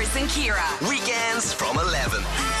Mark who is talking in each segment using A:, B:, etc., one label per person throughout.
A: Chris and Kira.
B: Weekends from 11.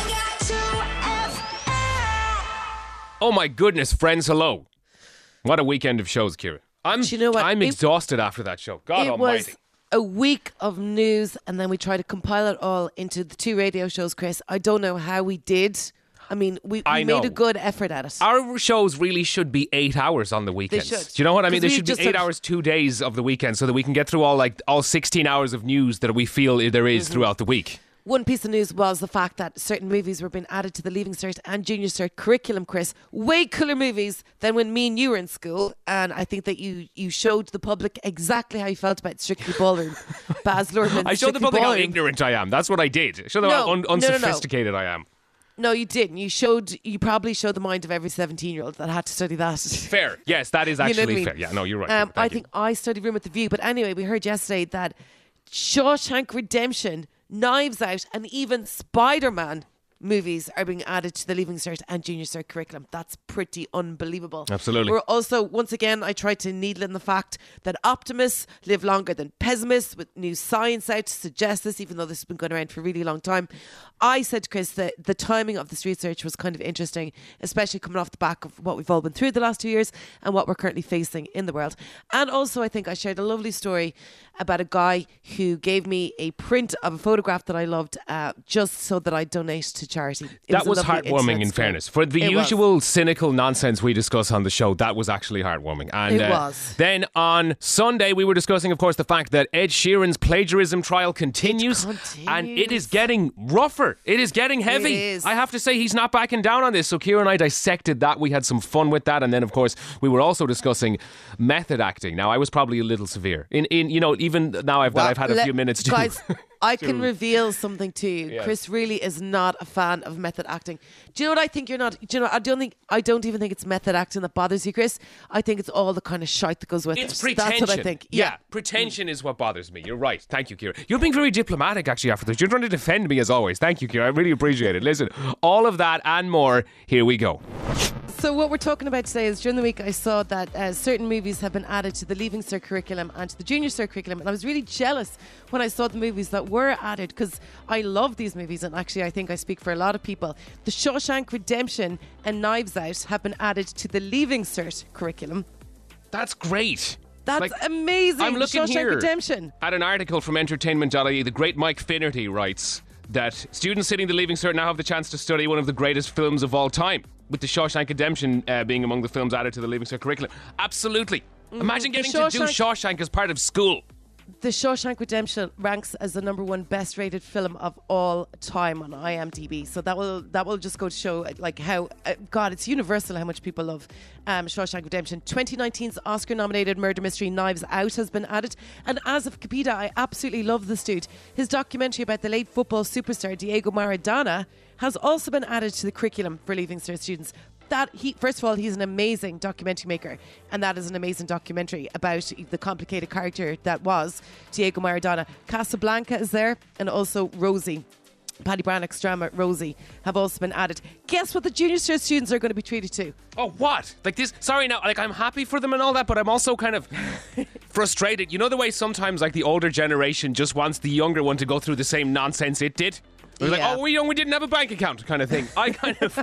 C: Oh my goodness, friends, hello. What a weekend of shows, Kira.
D: Do you know what?
C: I'm exhausted after that show. God
D: It
C: almighty.
D: was a week of news, and then we tried to compile it all into the 2 radio shows, Chris. I don't know how we did. I mean, we made
C: know.
D: a good effort at it.
C: Our shows really should be 8 hours on the weekends.
D: should.
C: Do you know what I mean? There
D: 'Cause we
C: should be
D: just
C: 8
D: had-
C: hours, 2 days of the weekend, so that we can get through all 16 hours of news that we feel there is throughout the week.
D: One piece of news was the fact that certain movies were being added to the Leaving Cert and Junior Cert curriculum, Chris. Way cooler movies than when me and you were in school. And I think that you showed the public exactly how you felt about Strictly Ballroom. Baz Luhrmann's
C: I showed the
D: Strictly
C: public how
D: Ballroom.
C: ignorant I am. That's what I did. I showed them how
D: No.
C: unsophisticated I am.
D: No, you didn't. You probably showed the mind of every 17-year-old that had to study that.
C: Fair. Yes, that is
D: You know what I
C: actually
D: mean?
C: fair. Yeah, no, you're right.
D: I
C: Thank you.
D: think I studied Room with the View. But anyway, we heard yesterday that Shawshank Redemption, Knives Out, and even Spider-Man movies are being added to the Leaving Cert and Junior Cert curriculum. That's pretty unbelievable.
C: Absolutely.
D: We're also, once again, I tried to needle in the fact that optimists live longer than pessimists, with new science out to suggest this, even though this has been going around for a really long time. I said to Chris that the timing of this research was kind of interesting, especially coming off the back of what we've all been through the last 2 years and what we're currently facing in the world. And also, I think I shared a lovely story about a guy who gave me a print of a photograph that I loved just so that I donate to charity.
C: That was
D: a lovely
C: heartwarming,
D: internet
C: in
D: story.
C: fairness. For the
D: It was.
C: usual cynical nonsense we discuss on the show, that was actually heartwarming. And
D: It was.
C: Then on Sunday, we were discussing, of course, the fact that Ed Sheeran's plagiarism trial continues. And it is getting rougher. It is getting heavy.
D: It is.
C: I have to say, he's not backing down on this. So Kira and I dissected that. We had some fun with that. And then, of course, we were also discussing method acting. Now, I was probably a little severe. Even now I've had a few minutes to...
D: Guys, I can reveal something to you.
C: Yes.
D: Chris really is not a fan of method acting. Do you know what I think you're not? Do you know? I don't even think it's method acting that bothers you, Chris. I think it's all the kind of shite that goes with
C: It's
D: it.
C: pretension.
D: That's what I think.
C: Yeah, pretension is what bothers me. You're right. Thank you, Kira. You're being very diplomatic, actually, after this. You're trying to defend me, as always. Thank you, Kira. I really appreciate it. Listen, all of that and more, here we go.
D: So what we're talking about today is during the week I saw that certain movies have been added to the Leaving Cert curriculum and to the Junior Cert curriculum, and I was really jealous when I saw the movies that were added, because I love these movies, and actually I think I speak for a lot of people. The Shawshank Redemption and Knives Out have been added to the Leaving Cert curriculum.
C: That's great.
D: That's amazing.
C: I'm looking
D: Shawshank
C: here
D: Redemption.
C: at an article from entertainment.ie. The great Mike Finnerty writes that students sitting the Leaving Cert now have the chance to study one of the greatest films of all time, with the Shawshank Redemption being among the films added to the Leaving Cert curriculum. Absolutely. Imagine getting to do Shawshank as part of school.
D: The Shawshank Redemption ranks as the #1 best rated film of all time on IMDb. So that will just go to show like how God, it's universal how much people love Shawshank Redemption. 2019's Oscar nominated murder mystery Knives Out has been added, and as of Capita, I absolutely love this dude. His documentary about the late football superstar Diego Maradona has also been added to the curriculum for Leaving Cert students. First of all, he's an amazing documentary maker, and that is an amazing documentary about the complicated character that was Diego Maradona. Casablanca is there, and also Rosie. Paddy Brannock's drama Rosie have also been added. Guess what the Junior Cert students are going to be treated to?
C: Oh, what? Like this? Sorry, now, like I'm happy for them and all that, but I'm also kind of frustrated. You know the way sometimes like the older generation just wants the younger one to go through the same nonsense it did? They're like, oh, we're young, we didn't have a bank account kind of thing. I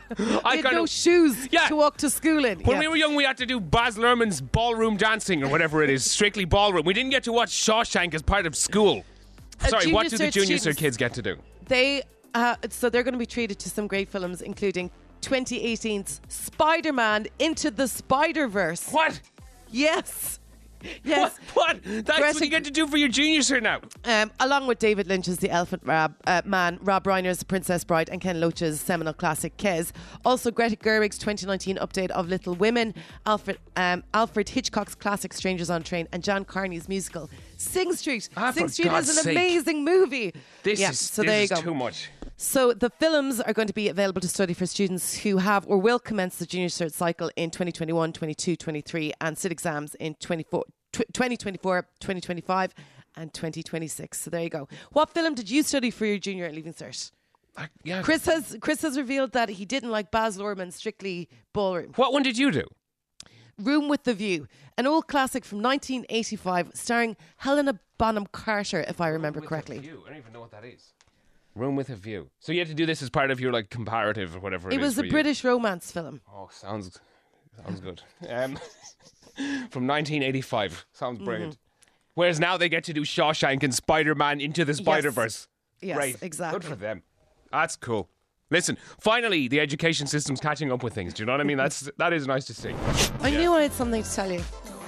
D: had no shoes to walk to school in.
C: When we were young, we had to do Baz Luhrmann's ballroom dancing or whatever it is, Strictly Ballroom. We didn't get to watch Shawshank as part of school. Sorry, what do the Junior Cert kids get to do?
D: So they're going to be treated to some great films, including 2018's Spider-Man Into the Spider-Verse.
C: What?
D: Yes. Yes.
C: What? That's what you get to do for your Junior Cert now.
D: Along with David Lynch's The Elephant Man, Rob Reiner's The Princess Bride, and Ken Loach's seminal classic Kes. Also Greta Gerwig's 2019 update of Little Women, Alfred Hitchcock's classic Strangers on a Train, and John Carney's musical Sing Street. Sing Street is an amazing movie.
C: This is too much.
D: So the films are going to be available to study for students who have or will commence the Junior Cert cycle in 2021, 22, 23 and sit exams in 2024, 2025 and 2026. So there you go. What film did you study for your Junior and Leaving Cert? Chris has revealed that he didn't like Baz Luhrmann's Strictly Ballroom.
C: What one did you do?
D: Room with the View, an old classic from 1985 starring Helena Bonham Carter, if I remember correctly.
C: I don't even know what that is. Room with a View. So you had to do this as part of your like comparative or whatever it is.
D: It was
C: for
D: a
C: you.
D: British romance film.
C: Oh, sounds good. From 1985. Sounds brilliant. Whereas now they get to do Shawshank and Spider-Man Into the Spider-Verse.
D: Yes,
C: Great.
D: exactly.
C: Good for them. That's cool. Listen, finally, the education system's catching up with things. Do you know what I mean? That is nice to see.
D: I knew I had something to tell you.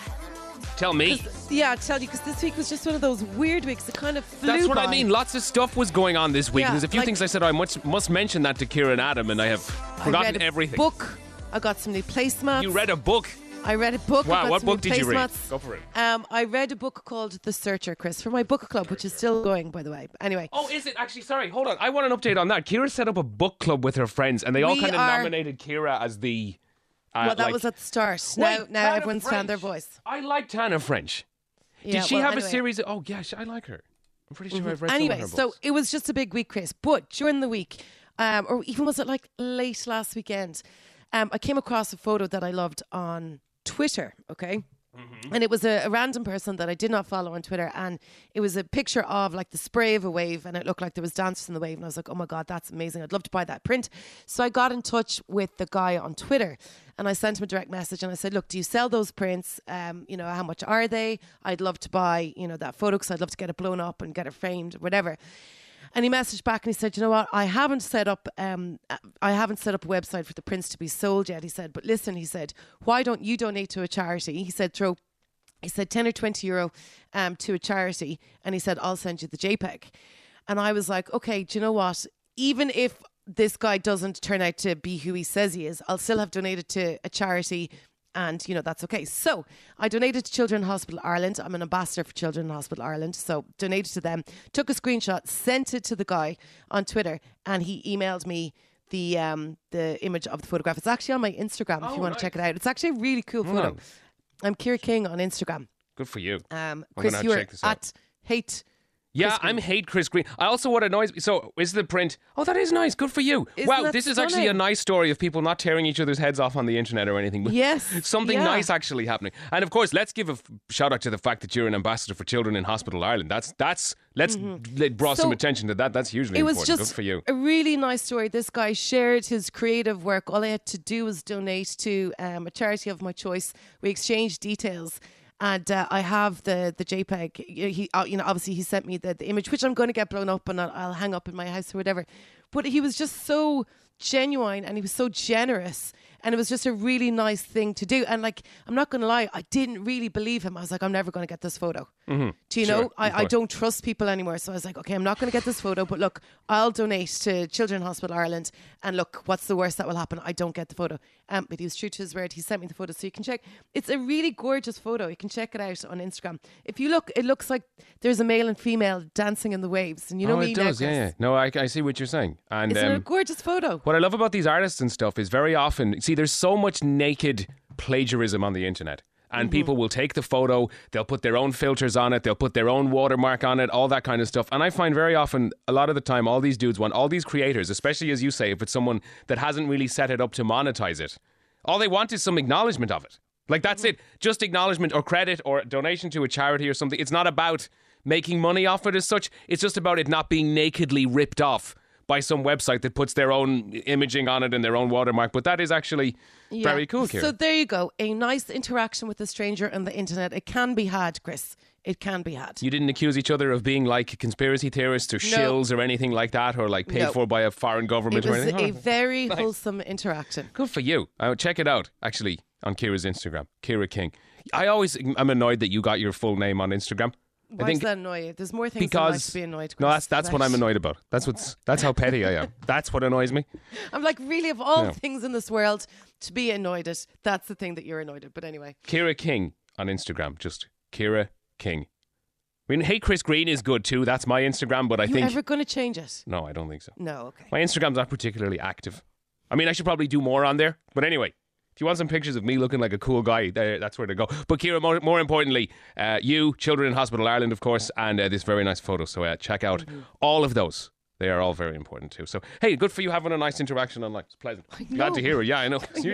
C: Tell me.
D: Yeah, I'll tell you, because this week was just one of those weird weeks. It kind of flew
C: That's what I
D: by.
C: mean. Lots of stuff was going on this week.
D: Yeah,
C: There's a few
D: like-
C: things I said I must mention that to Kira and Adam, and I have
D: I
C: forgotten
D: read a
C: everything.
D: book. I got some new placemats.
C: You read a book.
D: I read a book. I
C: Wow,
D: got
C: what
D: some new
C: book did you read?
D: placemats.
C: Go for it.
D: I read a book called The Searcher, Chris, for my book club, which is still going, by the way. Anyway.
C: Oh, is it? Actually, sorry, hold on. I want an update on that. Kira set up a book club with her friends, and they all
D: We
C: kind of
D: are-
C: nominated Kira as the...
D: Well, that
C: like-
D: was at the start.
C: Wait,
D: Now
C: Tana
D: everyone's found their
C: French.
D: voice.
C: I like Tana French.
D: Yeah,
C: Did she
D: well,
C: have
D: anyway.
C: a series of... Oh, yeah, I like her. I'm pretty sure I've read some
D: Anyway,
C: of her
D: so
C: books.
D: it was just a big week, Chris. But during the week, or even was it like late last weekend, I came across a photo that I loved on Twitter, okay? And it was a random person that I did not follow on Twitter, and it was a picture of like the spray of a wave, and it looked like there was dancers in the wave, and I was like, oh my God, that's amazing. I'd love to buy that print. So I got in touch with the guy on Twitter, and I sent him a direct message, and I said, look, do you sell those prints? How much are they? I'd love to buy, that photo, because I'd love to get it blown up and get it framed, whatever. And he messaged back and he said, you know what, I haven't set up a website for the prints to be sold yet. He said, but listen, he said, why don't you donate to a charity? He said, 10 or 20 euro to a charity. And he said, I'll send you the JPEG. And I was like, okay, do you know what? Even if this guy doesn't turn out to be who he says he is, I'll still have donated to a charity. And, that's okay. So I donated to Children's Hospital Ireland. I'm an ambassador for Children's Hospital Ireland. So donated to them, took a screenshot, sent it to the guy on Twitter, and he emailed me the image of the photograph. It's actually on my Instagram if you want to check it out. It's actually a really cool photo.
C: Nice.
D: I'm Kira King on Instagram.
C: Good for you.
D: Chris,
C: gonna
D: you are
C: check this out.
D: at Hate.
C: Yeah,
D: Chris Green.
C: I'm hate Chris Green. I also, what annoys me, so is the print, oh, that is nice, good for you.
D: Isn't
C: Wow,
D: that
C: this is actually a
D: stunning?
C: nice story of people not tearing each other's heads off on the internet or anything. But
D: Yes,
C: something
D: yeah.
C: nice actually happening. And of course, let's give a shout out to the fact that you're an ambassador for Children in Hospital Ireland. Let's draw some
D: So,
C: attention to that. That's hugely
D: It was
C: important.
D: just
C: Good for you.
D: a really nice story. This guy shared his creative work. All I had to do was donate to a charity of my choice. We exchanged details. And I have the JPEG. He, obviously he sent me the image, which I'm going to get blown up and I'll hang up in my house or whatever. But he was just so genuine and he was so generous, and it was just a really nice thing to do. And like, I'm not going to lie, I didn't really believe him. I was like, I'm never going to get this photo. Do you
C: Sure,
D: know?
C: of
D: I
C: course.
D: don't trust people anymore. So I was like, okay, I'm not going to get this photo, but look, I'll donate to Children's Hospital Ireland. And look, what's the worst that will happen? I don't get the photo. But he was true to his word. He sent me the photo, so you can check. It's a really gorgeous photo. You can check it out on Instagram. If you look, it looks like there's a male and female dancing in the waves. And you know
C: Oh,
D: me
C: it
D: now,
C: does,
D: Chris.
C: yeah. No, I see what you're saying. And
D: Isn't it a gorgeous photo?
C: what I love about these artists and stuff is very often, see, there's so much naked plagiarism on the internet. And people will take the photo, they'll put their own filters on it, they'll put their own watermark on it, all that kind of stuff. And I find very often, a lot of the time, all these dudes want, all these creators, especially as you say, if it's someone that hasn't really set it up to monetize it, all they want is some acknowledgement of it. Like, that's it. Just acknowledgement or credit or donation to a charity or something. It's not about making money off it as such. It's just about it not being nakedly ripped off by some website that puts their own imaging on it and their own watermark. But that is actually very cool, Kieran.
D: So there you go. A nice interaction with a stranger on the internet. It can be had, Chris. It can be had.
C: You didn't accuse each other of being like conspiracy theorists or shills or anything like that, or like paid
D: No.
C: for by a foreign government
D: It
C: or
D: was
C: anything.
D: a very
C: Nice.
D: wholesome interaction.
C: Good for you. Check it out, actually, on Kira's Instagram, Kira King. I always am annoyed that you got your full name on Instagram.
D: Why does that annoy you? There's more things than
C: because
D: to be annoyed.
C: no,
D: Chris.
C: that's what I'm annoyed about. That's how petty I am. That's what annoys me.
D: I'm like, really, of all
C: Yeah.
D: things in this world to be annoyed at, that's the thing that you're annoyed at. But anyway,
C: Kira King on Instagram, just Kira King. I mean, hey, Chris Green is good too. That's my Instagram, but I
D: you
C: think
D: ever going to change it?
C: no, I don't think so.
D: No, okay.
C: My Instagram's not particularly active. I mean, I should probably do more on there. But anyway, if you want some pictures of me looking like a cool guy, that's where to go. But Kira, more importantly, you, Children in Hospital Ireland, of course, and this very nice photo. So check out all of those. They are all very important too. So, hey, good for you having a nice interaction online. It's pleasant. Glad to hear it. Yeah, I know. Because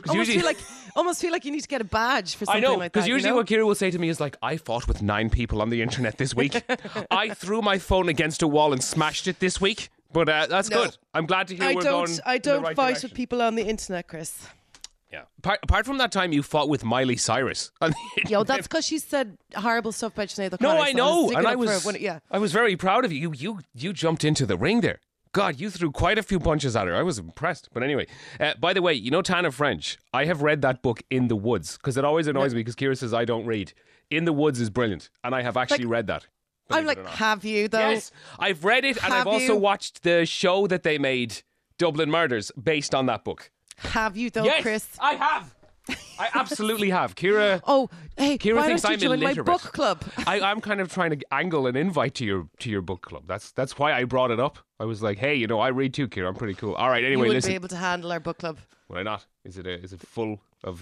D: Almost feel like you need to get a badge for
C: I
D: something
C: know,
D: like that.
C: because usually
D: you know?
C: what Kira will say to me is like, I fought with 9 people on the internet this week. I threw my phone against a wall and smashed it this week. But that's
D: No.
C: good. I'm glad to hear
D: I
C: we're
D: don't.
C: going
D: I
C: in the
D: don't
C: right
D: fight
C: direction.
D: with people on the internet, Chris.
C: Yeah. Apart from that time you fought with Miley Cyrus.
D: Yo, that's because she said horrible stuff about Sinead O'Connor.
C: No, I
D: so
C: know,
D: sticking
C: and I
D: up for
C: was,
D: her when- yeah.
C: I was very proud of you. You jumped into the ring there. God, you threw quite a few punches at her. I was impressed. But anyway, by the way, you know Tana French? I have read that book In the Woods because it always annoys me because Kira says I don't read. In the Woods is brilliant, and I have actually read that.
D: I'm
C: believe
D: like,
C: it or not.
D: have you though?
C: Yes, I've read it, and I've
D: Have
C: also
D: you?
C: watched the show that they made, Dublin Murders, based on that book.
D: Have you though,
C: Yes,
D: Chris?
C: I have. I absolutely have. Kira.
D: Oh, hey,
C: Kira
D: why
C: thinks
D: don't
C: I'm
D: you join my
C: illiterate.
D: book club?
C: I'm kind of trying to angle an invite to your book club. That's why I brought it up. I was like, hey, I read too, Kira. I'm pretty cool. All right.
D: You
C: Anyway,
D: wouldn't
C: listen.
D: be able to handle our book club.
C: Would I not? Is it full of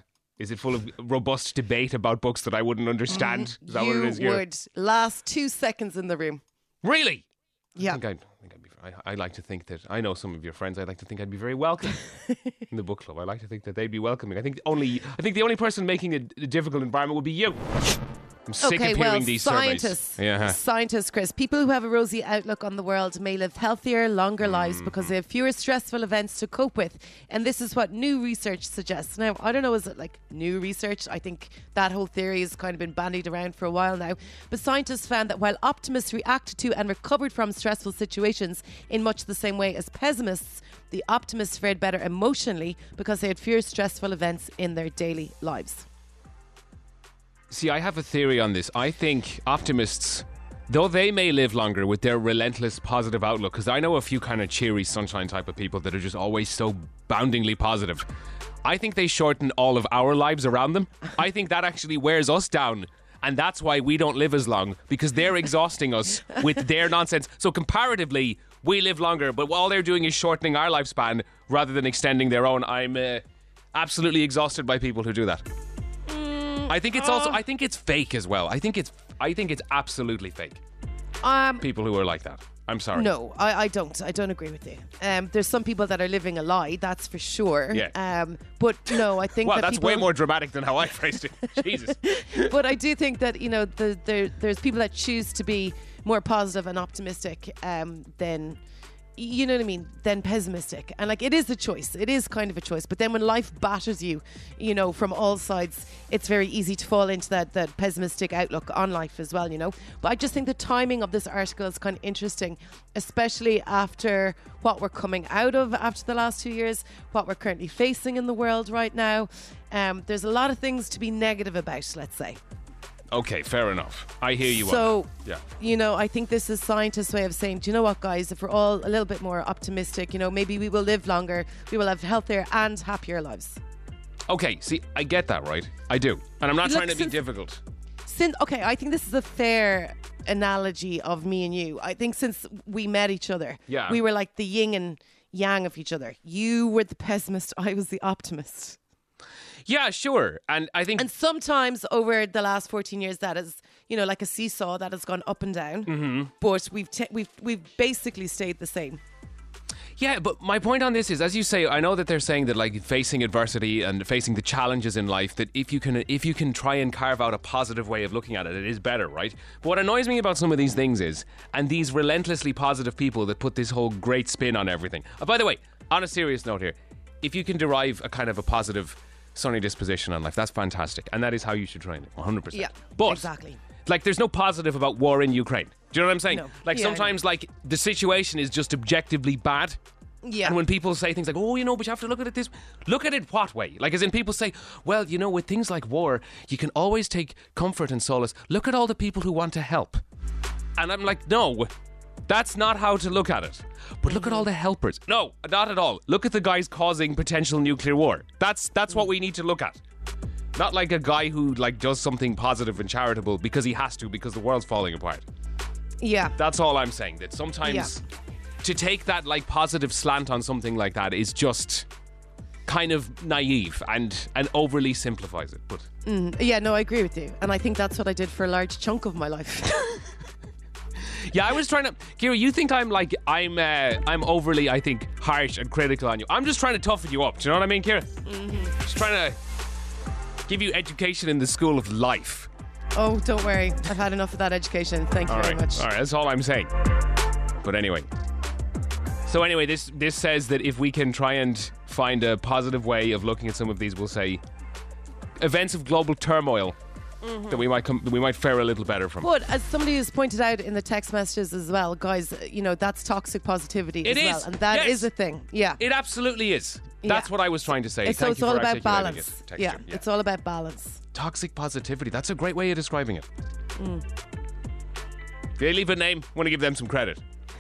C: robust debate about books that I wouldn't understand? Is that
D: you
C: what it is, Kira?
D: would last 2 seconds in the room.
C: Really?
D: Yeah.
C: I like to think that I know some of your friends. I like to think I'd be very welcome in the book club. I like to think that they'd be welcoming. I think the only person making a difficult environment would be you. I'm sick of hearing these
D: scientists,
C: surveys. Yeah.
D: scientists, Chris, people who have a rosy outlook on the world may live healthier, longer lives because they have fewer stressful events to cope with. And this is what new research suggests. Now, I don't know, is it like new research? I think that whole theory has kind of been bandied around for a while now. But scientists found that while optimists reacted to and recovered from stressful situations in much the same way as pessimists, the optimists fared better emotionally because they had fewer stressful events in their daily lives.
C: See, I have a theory on this. I think optimists, though they may live longer with their relentless positive outlook, because I know a few kind of cheery sunshine type of people that are just always so boundingly positive. I think they shorten all of our lives around them. I think that actually wears us down. And that's why we don't live as long, because they're exhausting us with their nonsense. So comparatively, we live longer, but all they're doing is shortening our lifespan rather than extending their own. I'm absolutely exhausted by people who do that. I think it's also. I think it's fake as well. I think it's absolutely fake. People who are like that. I'm sorry.
D: No, I don't. I don't agree with you. There's some people that are living a lie, that's for sure.
C: Yeah.
D: But no, I think
C: Well,
D: that
C: that's
D: people,
C: way more dramatic than how I phrased it. Jesus.
D: But I do think that there's people that choose to be more positive and optimistic than. You know what I mean? Then pessimistic. And like, it is a choice. It is kind of a choice. But then when life batters you, from all sides, it's very easy to fall into that pessimistic outlook on life as well, But I just think the timing of this article is kind of interesting, especially after what we're coming out of after the last 2 years, what we're currently facing in the world right now. There's a lot of things to be negative about, let's say.
C: Okay, fair enough. I hear you.
D: So,
C: yeah.
D: I think this is scientists' way of saying, do you know what, guys? If we're all a little bit more optimistic, maybe we will live longer, we will have healthier and happier lives.
C: Okay, see, I get that, right? I do. And I'm not
D: Look,
C: trying to be difficult.
D: Okay, I think this is a fair analogy of me and you. I think since we met each other,
C: Yeah.
D: we were like the yin and yang of each other. You were the pessimist, I was the optimist.
C: Yeah, sure. And I think...
D: And sometimes over the last 14 years, that is, like a seesaw that has gone up and down. Mm-hmm. But we've basically stayed the same.
C: Yeah, but my point on this is, as you say, I know that they're saying that like facing adversity and facing the challenges in life, that if you can try and carve out a positive way of looking at it, it is better, right? But what annoys me about some of these things is, and these relentlessly positive people that put this whole great spin on everything. By the way, on a serious note here, if you can derive a kind of a positive, sunny disposition on life, that's fantastic, and that is how you should train it, 100%.
D: Yeah,
C: but
D: exactly.
C: Like, there's no positive about war in Ukraine. Do you know what I'm saying?
D: No.
C: Like, sometimes, like, the situation is just objectively bad.
D: Yeah.
C: And when people say things like, but you have to look at it this... Look at it what way? Like, as in people say, well, with things like war, you can always take comfort and solace. Look at all the people who want to help. And I'm like, no, that's not how to look at it. But look at all the helpers. No, not at all. Look at the guys causing potential nuclear war. That's what we need to look at. Not like a guy who like does something positive and charitable because he has to, because the world's falling apart.
D: Yeah.
C: That's all I'm saying. That sometimes to take that like positive slant on something like that is just kind of naive and overly simplifies it. But
D: Yeah, no, I agree with you. And I think that's what I did for a large chunk of my life.
C: yeah, I was trying to... Kira, you think I'm overly, I think, harsh and critical on you. I'm just trying to toughen you up. Do you know what I mean, Kira? Mm-hmm. Just trying to give you education in the school of life.
D: Oh, don't worry. I've had enough of that education. Thank you very much.
C: All right, that's all I'm saying. But anyway, So anyway, this says that if we can try and find a positive way of looking at some of these, we'll say events of global turmoil that we might fare a little better from.
D: But as somebody has pointed out in the text messages as well, guys, that's toxic positivity as well. And that is a thing. Yeah.
C: It absolutely is. That's what I was trying to say.
D: So it's all about balance. Yeah, it's all about balance.
C: Toxic positivity. That's a great way of describing it. If they leave a name, I want to give them some credit.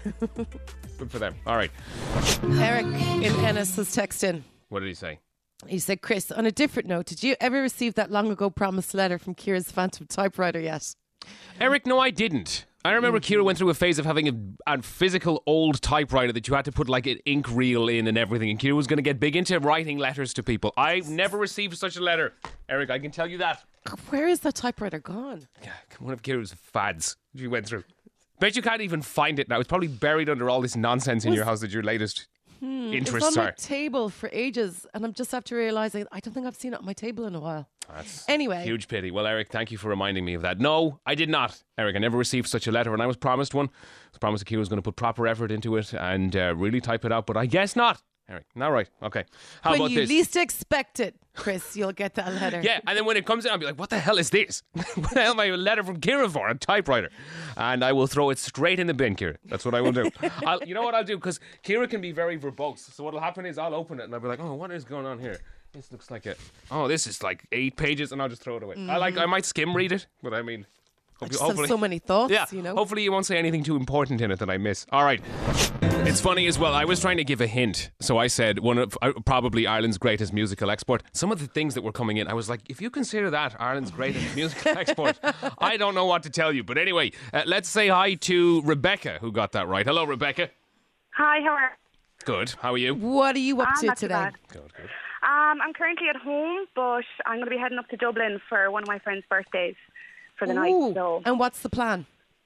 C: Good for them. All right.
D: Eric in Ennis has texted in.
C: What did he say?
D: He said, Chris, on a different note, did you ever receive that long ago promised letter from Ciara's Phantom typewriter yet?
C: Eric, no, I didn't. I remember Ciara went through a phase of having a physical old typewriter that you had to put like an ink reel in and everything, and Ciara was going to get big into writing letters to people. I never received such a letter, Eric, I can tell you that.
D: Where is that typewriter gone?
C: Yeah, one of Ciara's fads she went through. Bet you can't even find it now. It's probably buried under all this nonsense in your house that your latest interests
D: it's on
C: are.
D: my table for ages, and I'm just after realising I don't think I've seen it on my table in a while.
C: That's
D: anyway,
C: huge pity. Well, Eric, thank you for reminding me of that. No, I did not, Eric. I never received such a letter, and I was promised one. I was promised that Ciara was going to put proper effort into it and really type it out, but I guess not. Eric, not right. Okay. How
D: when
C: about
D: you
C: this?
D: least expect it, Chris, you'll get that letter.
C: Yeah, and then when it comes in, I'll be like, what the hell is this? What the hell am I a letter from Ciara for? A typewriter. And I will throw it straight in the bin, Ciara. That's what I will do. You know what I'll do? Because Ciara can be very verbose. So what'll happen is I'll open it and I'll be like, oh, what is going on here? This looks like this is like 8 pages, and I'll just throw it away. I might skim read it, but I mean...
D: I just have so many thoughts,
C: Hopefully you won't say anything too important in it that I miss. All right. It's funny as well. I was trying to give a hint. So I said one of probably Ireland's greatest musical export. Some of the things that were coming in, I was like, if you consider that Ireland's greatest musical export, I don't know what to tell you. But anyway, let's say hi to Rebecca, who got that right. Hello, Rebecca.
A: Hi, how are you?
C: Good. How are you?
D: What are you up to
A: not
D: today?
A: Too bad.
C: Good.
A: I'm currently at home, but I'm going to be heading up to Dublin for one of my friend's birthdays for the night. So
D: and what's the plan?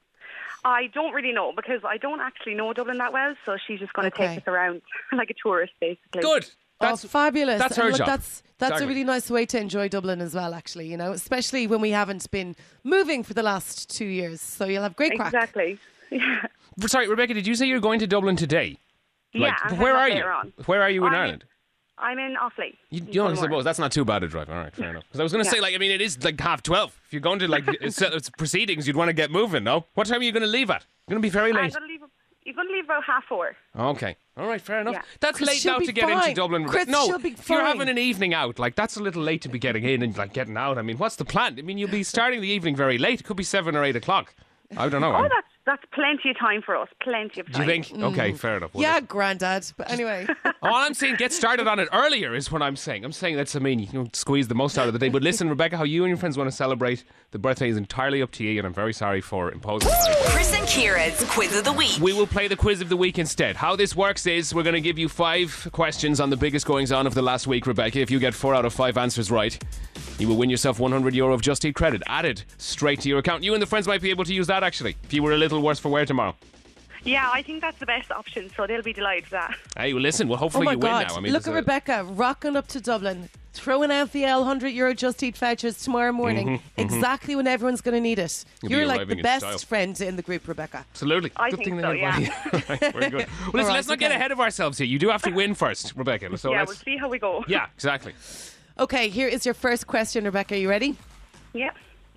A: I don't really know because I don't actually know Dublin that well, so she's just going to take us around like a tourist, basically.
C: Good.
D: That's fabulous.
C: That's her job.
D: That's
C: exactly.
D: a really nice way to enjoy Dublin as well, actually, especially when we haven't been moving for the last 2 years. So you'll have great crack.
A: Exactly. Yeah.
C: Sorry, Rebecca, did you say you're going to Dublin today?
A: Yeah.
C: Where are you? Where are you in Ireland?
A: I'm in Offaly.
C: You know, suppose that's not too bad a drive. All right, fair enough. Because I was going to say, it is like 12:30. If you're going to it's proceedings, you'd want to get moving. No, what time are you going to leave at? You're going to be very late.
A: You're going to leave about 4:30.
C: Okay, all right, fair enough.
A: Yeah.
C: That's
D: Chris
C: late now to get into Dublin.
D: Chris,
C: no,
D: be
C: if you're
D: fine.
C: having an evening out, that's a little late to be getting in and getting out. I mean, what's the plan? I mean, you'll be starting the evening very late. It could be 7 or 8 o'clock. I don't know.
A: Oh, that's plenty of time for us. Plenty of time.
C: Do you think? Okay, fair enough. Well,
D: Yeah, Grandad. But anyway.
C: all I'm saying, get started on it earlier is what I'm saying. I'm saying that's, squeeze the most out of the day. But listen, Rebecca, how you and your friends want to celebrate the birthday is entirely up to you, and I'm very sorry for imposing that.
B: Chris and Ciara's Quiz of the Week.
C: We will play the Quiz of the Week instead. How this works is we're going to give you 5 questions on the biggest goings on of the last week, Rebecca. If you get 4 out of 5 answers right, you will win yourself €100 of Just Eat credit added straight to your account. You and the friends might be able to use that, actually, if you were a little worse for wear tomorrow.
A: Yeah, I think that's the best option, so they'll be delighted for that.
C: Hey, well, listen, hopefully you win now.
D: Look at Rebecca rocking up to Dublin, throwing out the €100 Just Eat vouchers tomorrow morning, exactly when everyone's going to need it. You're like the best friend in the group, Rebecca.
C: Absolutely.
A: I think so, yeah.
C: Right, very good. Well, listen, let's not get ahead of ourselves here. You do have to win first, Rebecca. So
A: we'll see how we go.
C: Yeah, exactly.
D: Okay, here is your first question, Rebecca. Are you ready?
A: Yeah.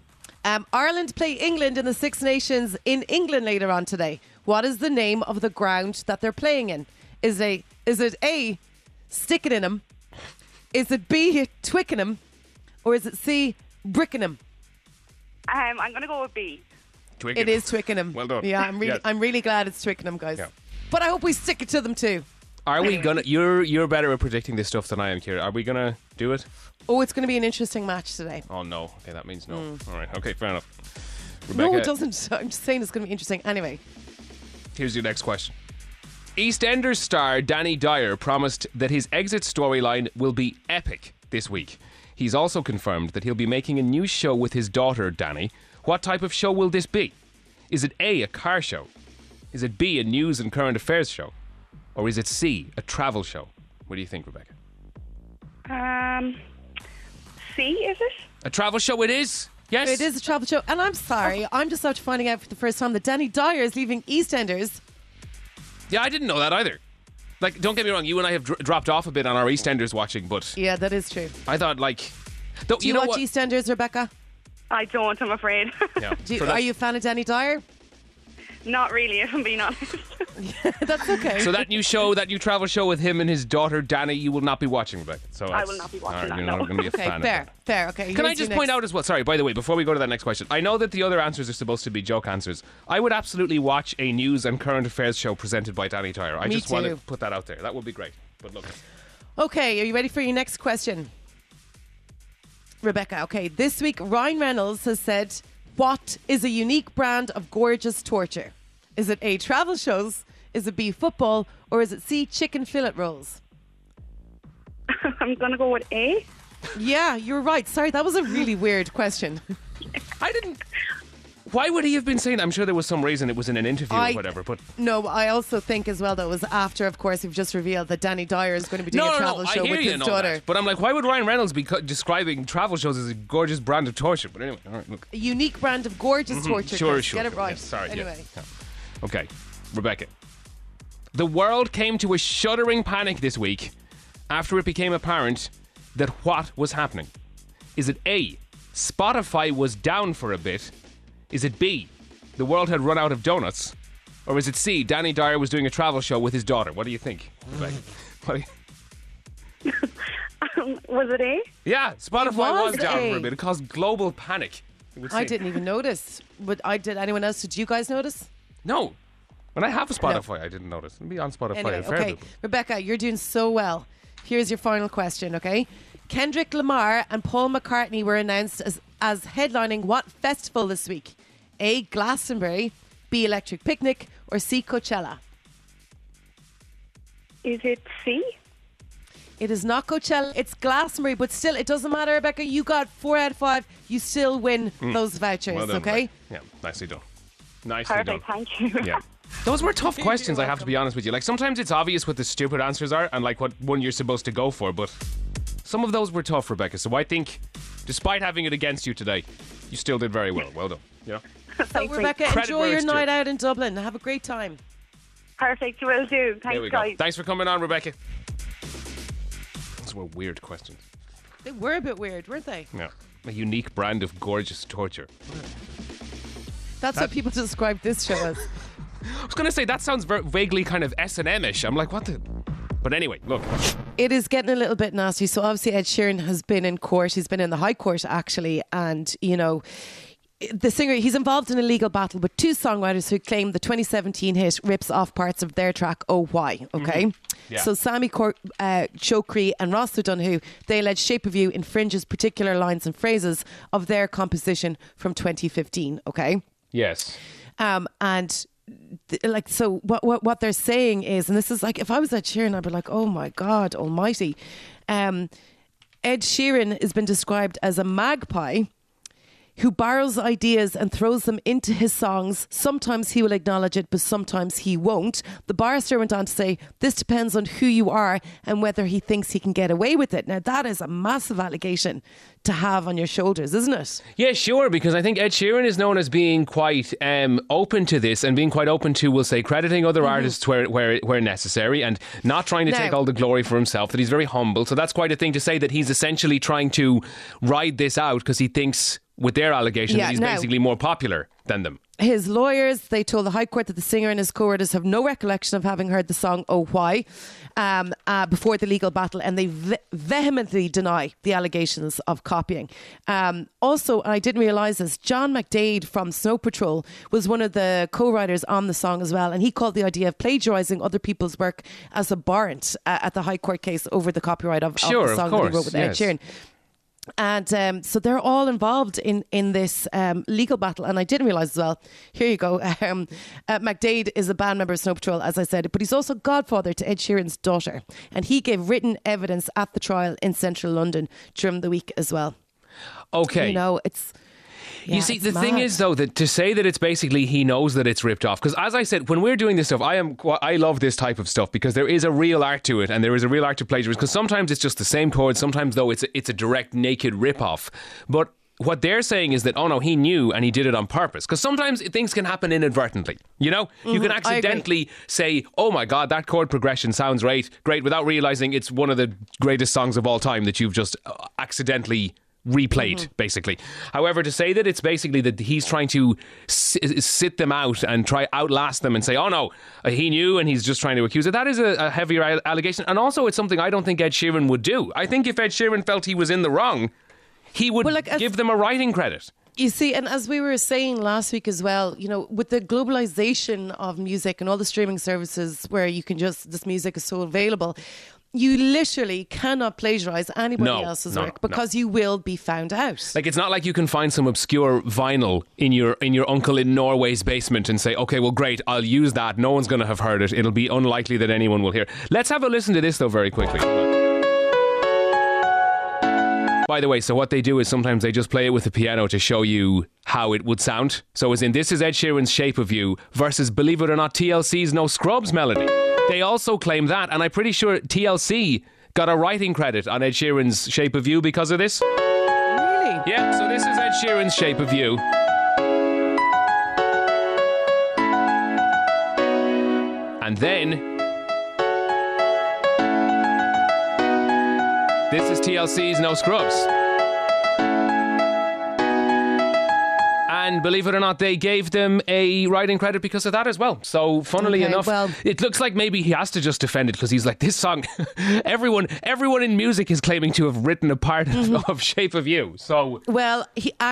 D: Ireland play England in the Six Nations in England later on today. What is the name of the ground that they're playing in? Is it A, Stickenham? Is it B, Twickenham? Or is it C, Brickenham?
A: I'm going to go with B.
C: Twickenham.
D: It is Twickenham.
C: Well done.
D: Yeah,
C: Yes.
D: I'm really glad it's Twickenham, guys.
C: Yeah.
D: But I hope we stick it to them too.
C: Are we gonna? You're better at predicting this stuff than I am, Ciara. Are we gonna do it?
D: Oh, it's going to be an interesting match today.
C: Oh no. Okay, that means no. All right. Okay, fair enough. Rebecca,
D: No, it doesn't. I'm just saying it's going to be interesting. Anyway.
C: Here's your next question. EastEnders star Danny Dyer promised that his exit storyline will be epic this week. He's also confirmed that he'll be making a new show with his daughter, Danny. What type of show will this be? Is it A, a car show? Is it B, a news and current affairs show? Or is it C, a travel show? What do you think, Rebecca?
A: C, is it?
C: A travel show it is? Yes.
D: It is a travel show. And I'm sorry, I'm just after finding out for the first time that Danny Dyer is leaving EastEnders.
C: Yeah, I didn't know that either. Like, don't get me wrong, you and I have dropped off a bit on our EastEnders watching, but
D: Yeah, that is true.
C: I thought, like...
D: Do you
C: know
D: watch
C: what?
D: EastEnders, Rebecca?
A: I don't, I'm afraid.
C: Yeah.
D: Are you a fan of Danny Dyer?
A: Not really, if I'm being honest.
D: That's okay.
C: So that new show, that new travel show with him and his daughter Danny, you will not be watching, Rebecca. So
A: I will not be watching that,
C: You're
A: no.
C: not going to be a
D: Okay,
C: fan
D: fair,
C: of that.
D: fair. Okay.
C: Can I
D: here's
C: just
D: your
C: point
D: next-
C: out as well, sorry, by the way, before we go to that next question, I know that the other answers are supposed to be joke answers. I would absolutely watch a news and current affairs show presented by Danny Dyer. I
D: Me
C: just want to
D: too.
C: put that out there. That would be great. But look.
D: Okay, are you ready for your next question? Rebecca, okay. This week, Ryan Reynolds has said, what is a unique brand of gorgeous torture? Is it A, travel shows? Is it B, football? Or is it C, chicken fillet rolls?
A: I'm going to go with A.
D: Yeah, you're right. Sorry, that was a really weird question.
C: I didn't... Why would he have been saying that? I'm sure there was some reason it was in an interview or whatever, but...
D: No, I also think as well that it was after, of course, we've just revealed that Danny Dyer is going to be doing a travel show
C: I hear
D: with
C: you
D: his
C: and all
D: daughter.
C: that. But I'm like, why would Ryan Reynolds be describing travel shows as a gorgeous brand of torture? But anyway, all right, look.
D: A unique brand of gorgeous torture.
C: Sure,
D: Chris.
C: sure.
D: Get it
C: sure.
D: right.
C: Yeah, sorry.
D: Anyway.
C: Yeah. Okay, Rebecca. The world came to a shuddering panic this week after it became apparent that what was happening? Is it A, Spotify was down for a bit? Is it B, the world had run out of donuts? Or is it C, Danny Dyer was doing a travel show with his daughter? What do you think, Rebecca? What do you-
A: Was it A?
C: Yeah, Spotify was
D: was
C: down
D: A.
C: for a bit. It caused global panic. it would
D: I
C: seem.
D: didn't even notice. But did anyone else? Did you guys notice?
C: No. When I have a Spotify, I didn't notice. I'll be on Spotify
D: Anyway,
C: a fair
D: okay.
C: bit.
D: Rebecca, you're doing so well. Here's your final question, okay? Kendrick Lamar and Paul McCartney were announced as headlining what festival this week? A, Glastonbury, B, Electric Picnic, or C, Coachella?
A: Is it C?
D: It is not Coachella, it's Glastonbury, but still, it doesn't matter, Rebecca. You got 4 out of 5. You still win those vouchers,
C: Well done,
D: okay?
C: Rebecca. Yeah, nicely done. Nicely done.
A: Perfect, thank you.
C: Yeah. Those were tough questions, I have to be honest with you. Like, sometimes it's obvious what the stupid answers are and, like, what one you're supposed to go for, but some of those were tough, Rebecca. So I think, despite having it against you today, you still did very well. Well done. Yeah.
D: So,
A: Thank you.
D: Rebecca,
C: Credit
D: enjoy
C: where
D: your
C: it's due.
D: night out in Dublin. Have a great time.
A: Perfect, you will do.
C: There
A: Thanks,
C: we go.
A: guys.
C: Thanks for coming on, Rebecca. Those were weird questions.
D: They were a bit weird, weren't they?
C: Yeah. A unique brand of gorgeous torture.
D: That's what people describe this show as.
C: I was going to say, that sounds vaguely kind of S&M-ish. I'm like, what the... But anyway, look.
D: It is getting a little bit nasty. So obviously Ed Sheeran has been in court. He's been in the High Court, actually. And, you know, the singer, he's involved in a legal battle with 2 songwriters who claim the 2017 hit rips off parts of their track, Oh Why, okay?
C: Yeah.
D: So Sammy Chokri and Ross O'Donoghue, they allege Shape of You infringes particular lines and phrases of their composition from 2015, okay?
C: Yes.
D: And like, so what they're saying is, and this is like, if I was Ed Sheeran, I'd be like, oh my God almighty. Ed Sheeran has been described as a magpie who borrows ideas and throws them into his songs. Sometimes he will acknowledge it, but sometimes he won't. The barrister went on to say, this depends on who you are and whether he thinks he can get away with it. Now, that is a massive allegation to have on your shoulders, isn't it?
C: Yeah, sure, because I think Ed Sheeran is known as being quite open to this and being quite open to, we'll say, crediting other artists where necessary and not trying to
D: Now-
C: take all the glory for himself, that he's very humble. So that's quite a thing to say, that he's essentially trying to ride this out because he thinks, with their allegation,
D: Yeah,
C: that he's
D: now-
C: basically more popular than them.
D: His lawyers, they told the High Court that the singer and his co-writers have no recollection of having heard the song Oh Why before the legal battle, and they vehemently deny the allegations of copying. Also, and I didn't realise this, John McDade from Snow Patrol was one of the co-writers on the song as well, and he called the idea of plagiarising other people's work as abhorrent at the High Court case over the copyright of
C: Sure,
D: the
C: of
D: song that he
C: course,
D: wrote with Ed
C: yes.
D: Sheeran. And so they're all involved in this legal battle. And I didn't realise as well, here you go, McDade is a band member of Snow Patrol, as I said, but he's also godfather to Ed Sheeran's daughter. And he gave written evidence at the trial in central London during the week as well.
C: Okay.
D: You know, it's...
C: You
D: yeah,
C: see,
D: it's
C: the thing
D: mad.
C: is, though, that to say that it's basically he knows that it's ripped off. Because as I said, when we're doing this stuff, I love this type of stuff because there is a real art to it, and there is a real art to plagiarism. Because sometimes it's just the same chords, sometimes though it's a direct naked rip off. But what they're saying is that, oh no, he knew and he did it on purpose. Because sometimes things can happen inadvertently. You know, you can accidentally say, oh my God, that chord progression sounds great, without realising it's one of the greatest songs of all time that you've just accidentally replayed, basically. However, to say that it's basically that he's trying to sit them out and try outlast them and say, oh no, he knew and he's just trying to accuse it, that is a heavier allegation. And also it's something I don't think Ed Sheeran would do. I think if Ed Sheeran felt he was in the wrong, he would give them a writing credit.
D: You see, and as we were saying last week as well, you know, with the globalization of music and all the streaming services where you can this music is so available, you literally cannot plagiarize anybody else's work because you will be found out.
C: Like, it's not like you can find some obscure vinyl in your uncle in Norway's basement and say, okay, well, great, I'll use that. No one's going to have heard it. It'll be unlikely that anyone will hear. Let's have a listen to this, though, very quickly. By the way, so what they do is sometimes they just play it with the piano to show you how it would sound. So as in, this is Ed Sheeran's Shape of You versus, believe it or not, TLC's No Scrubs melody. They also claim that, and I'm pretty sure TLC got a writing credit on Ed Sheeran's Shape of You because of this.
D: Really?
C: Yeah, so this is Ed Sheeran's Shape of You. And then this is TLC's No Scrubs. And believe it or not, they gave them a writing credit because of that as well. So funnily enough, it looks like maybe he has to just defend it because he's like, this song, everyone in music is claiming to have written a part of Shape of You. So
D: Ed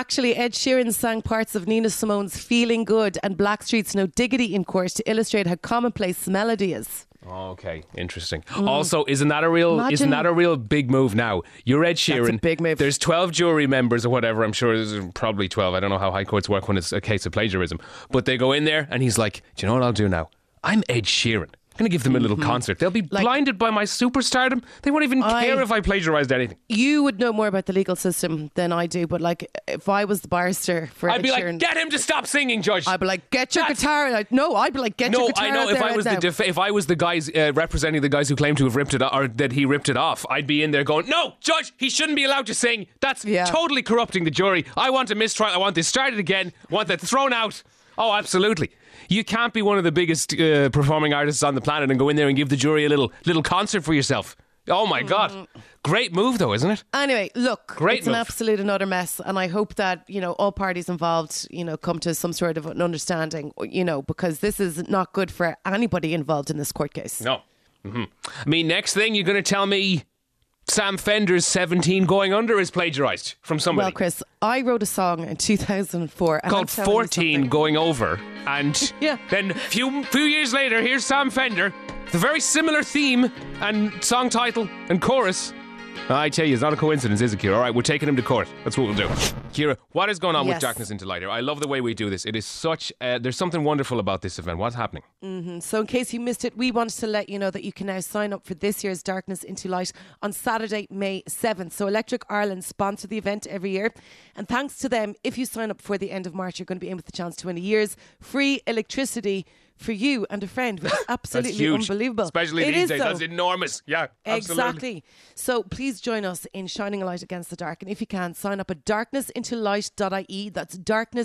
D: Sheeran sang parts of Nina Simone's Feeling Good and Blackstreet's No Diggity in court to illustrate how commonplace melody is.
C: Okay, interesting. Also, isn't that a real big move now? You're Ed Sheeran.
D: That's a big move.
C: There's 12 jury members or whatever. I'm sure there's probably 12. I don't know how high courts work when it's a case of plagiarism. But they go in there and he's like, do you know what I'll do now? I'm Ed Sheeran. I'm going to give them a little concert. They'll be blinded by my superstardom. They won't even care if I plagiarised anything.
D: You would know more about the legal system than I do, but like, if I was the barrister for Ed
C: I'd be
D: Sheeran,
C: like, get him to stop singing, Judge.
D: I'd be like, get your guitar. I'd be like, get your guitar.
C: I know. If I was the guys representing the guys who claim to have ripped it or that he ripped it off, I'd be in there going, no, Judge, he shouldn't be allowed to sing. That's totally corrupting the jury. I want a mistrial. I want this started again. I want that thrown out. Oh, absolutely. You can't be one of the biggest performing artists on the planet and go in there and give the jury a little concert for yourself. Oh my God. Great move though, isn't it?
D: Anyway, look, it's
C: an
D: absolute and utter mess, and I hope that, you know, all parties involved, you know, come to some sort of an understanding, you know, because this is not good for anybody involved in this court case.
C: No. I mean, next thing you're going to tell me Sam Fender's 17 Going Under is plagiarised from somebody.
D: Well, Chris, I wrote a song in 2004
C: called 14 Going Over, and then a few years later, here's Sam Fender, the very similar theme and song title and chorus. I tell you, it's not a coincidence, is it, Ciara? All right, we're taking him to court. That's what we'll do. Ciara, what is going on with Darkness into Light here? I love the way we do this. It is such... there's something wonderful about this event. What's happening?
D: So in case you missed it, we wanted to let you know that you can now sign up for this year's Darkness into Light on Saturday, May 7th. So Electric Ireland sponsor the event every year. And thanks to them, if you sign up before the end of March, you're going to be in with the chance to win a year's free electricity for you and a friend, which is absolutely unbelievable.
C: Especially these days, that's enormous. Yeah, absolutely.
D: Exactly. So please join us in shining a light against the dark. And if you can, sign up at darknessintolight.ie. That's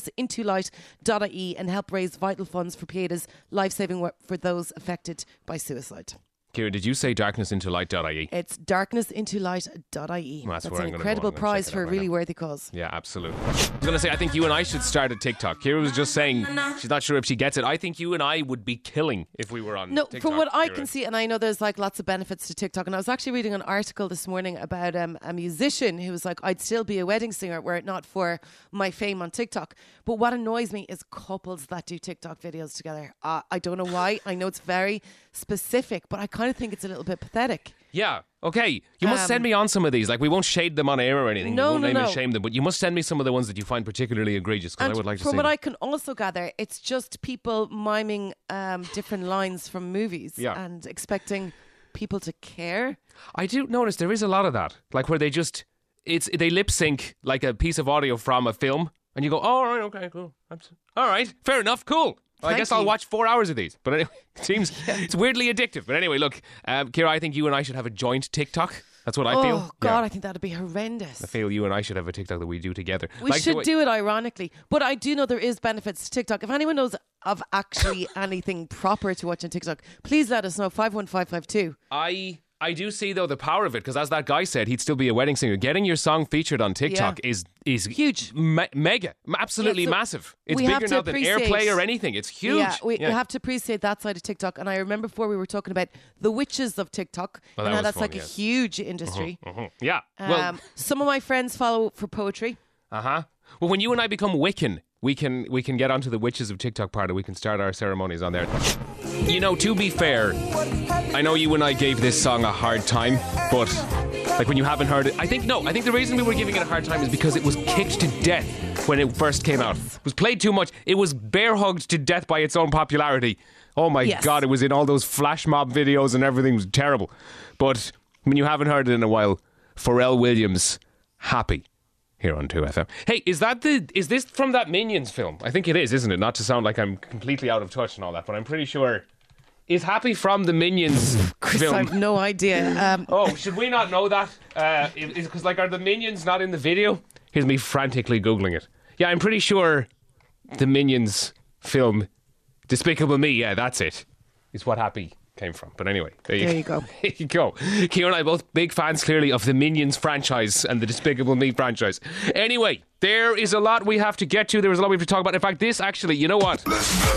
D: darknessintolight.ie, and help raise vital funds for Pieda's life-saving work for those affected by suicide.
C: Ciara, did you say darknessintolight.ie?
D: It's darknessintolight.ie.
C: Well, that's
D: an incredible prize for a really worthy cause.
C: Yeah, absolutely. I was going to say, I think you and I should start a TikTok. Ciara was just saying she's not sure if she gets it. I think you and I would be killing if we were on TikTok.
D: No, from what I can see, and I know there's like lots of benefits to TikTok, and I was actually reading an article this morning about a musician who was like, I'd still be a wedding singer were it not for my fame on TikTok. But what annoys me is couples that do TikTok videos together. I don't know why. I know it's very specific, but I kind of think it's a little bit pathetic.
C: Yeah, okay. You must send me on some of these. Like, we won't shade them on air or anything.
D: No,
C: we won't name and shame them, but you must send me some of the ones that you find particularly egregious, because I would like to see
D: from what
C: them.
D: I can also gather, it's just people miming different lines from movies and expecting people to care.
C: I do notice there is a lot of that, like where they lip sync like a piece of audio from a film, and you go, oh, all right, okay, cool. All right, fair enough, cool. Well, I guess I'll watch 4 hours of these. But anyway, it seems it's weirdly addictive. But anyway, look, Ciara, I think you and I should have a joint TikTok. That's what I feel.
D: Oh God,
C: Yeah.
D: I think that'd be horrendous.
C: I feel you and I should have a TikTok that we do together.
D: We
C: Like the
D: should
C: way-
D: do it ironically. But I do know there is benefits to TikTok. If anyone knows of actually anything proper to watch on TikTok, please let us know. 51552.
C: I do see though the power of it, because as that guy said, he'd still be a wedding singer. Getting your song featured on TikTok is
D: huge,
C: mega, absolutely
D: Yeah, so
C: massive. It's
D: we have
C: bigger
D: to
C: now than
D: appreciate-
C: AirPlay or anything. It's huge.
D: Yeah, we have to appreciate that side of TikTok. And I remember before we were talking about the witches of TikTok,
C: Well,
D: and
C: that
D: how
C: was
D: that's
C: fun,
D: like
C: yes.
D: a huge industry.
C: Yeah. Well,
D: Some of my friends follow for poetry.
C: well, when you and I become Wiccan, we can get onto the witches of TikTok part, and we can start our ceremonies on there. You know, to be fair, I know you and I gave this song a hard time, but like when you haven't heard it, I think the reason we were giving it a hard time is because it was kicked to death when it first came out. It was played too much. It was bear hugged to death by its own popularity. Oh my God, it was in all those flash mob videos and everything. It was terrible. But when you haven't heard it in a while, Pharrell Williams, Happy, here on 2FM. Hey, is this from that Minions film? I think it is, isn't it? Not to sound like I'm completely out of touch and all that, but I'm pretty sure. Is Happy from the Minions
D: Chris,
C: film?
D: I have no idea.
C: Oh, should we not know that? Because are the Minions not in the video? Here's me frantically Googling it. Yeah, I'm pretty sure the Minions film, Despicable Me, yeah, that's it. Is what Happy came from. But anyway, there you
D: go.
C: There you go. Keir and I both big fans, clearly, of the Minions franchise and the Despicable Me franchise. Anyway, there is a lot we have to get to. There is a lot we have to talk about. In fact, this actually, you know what?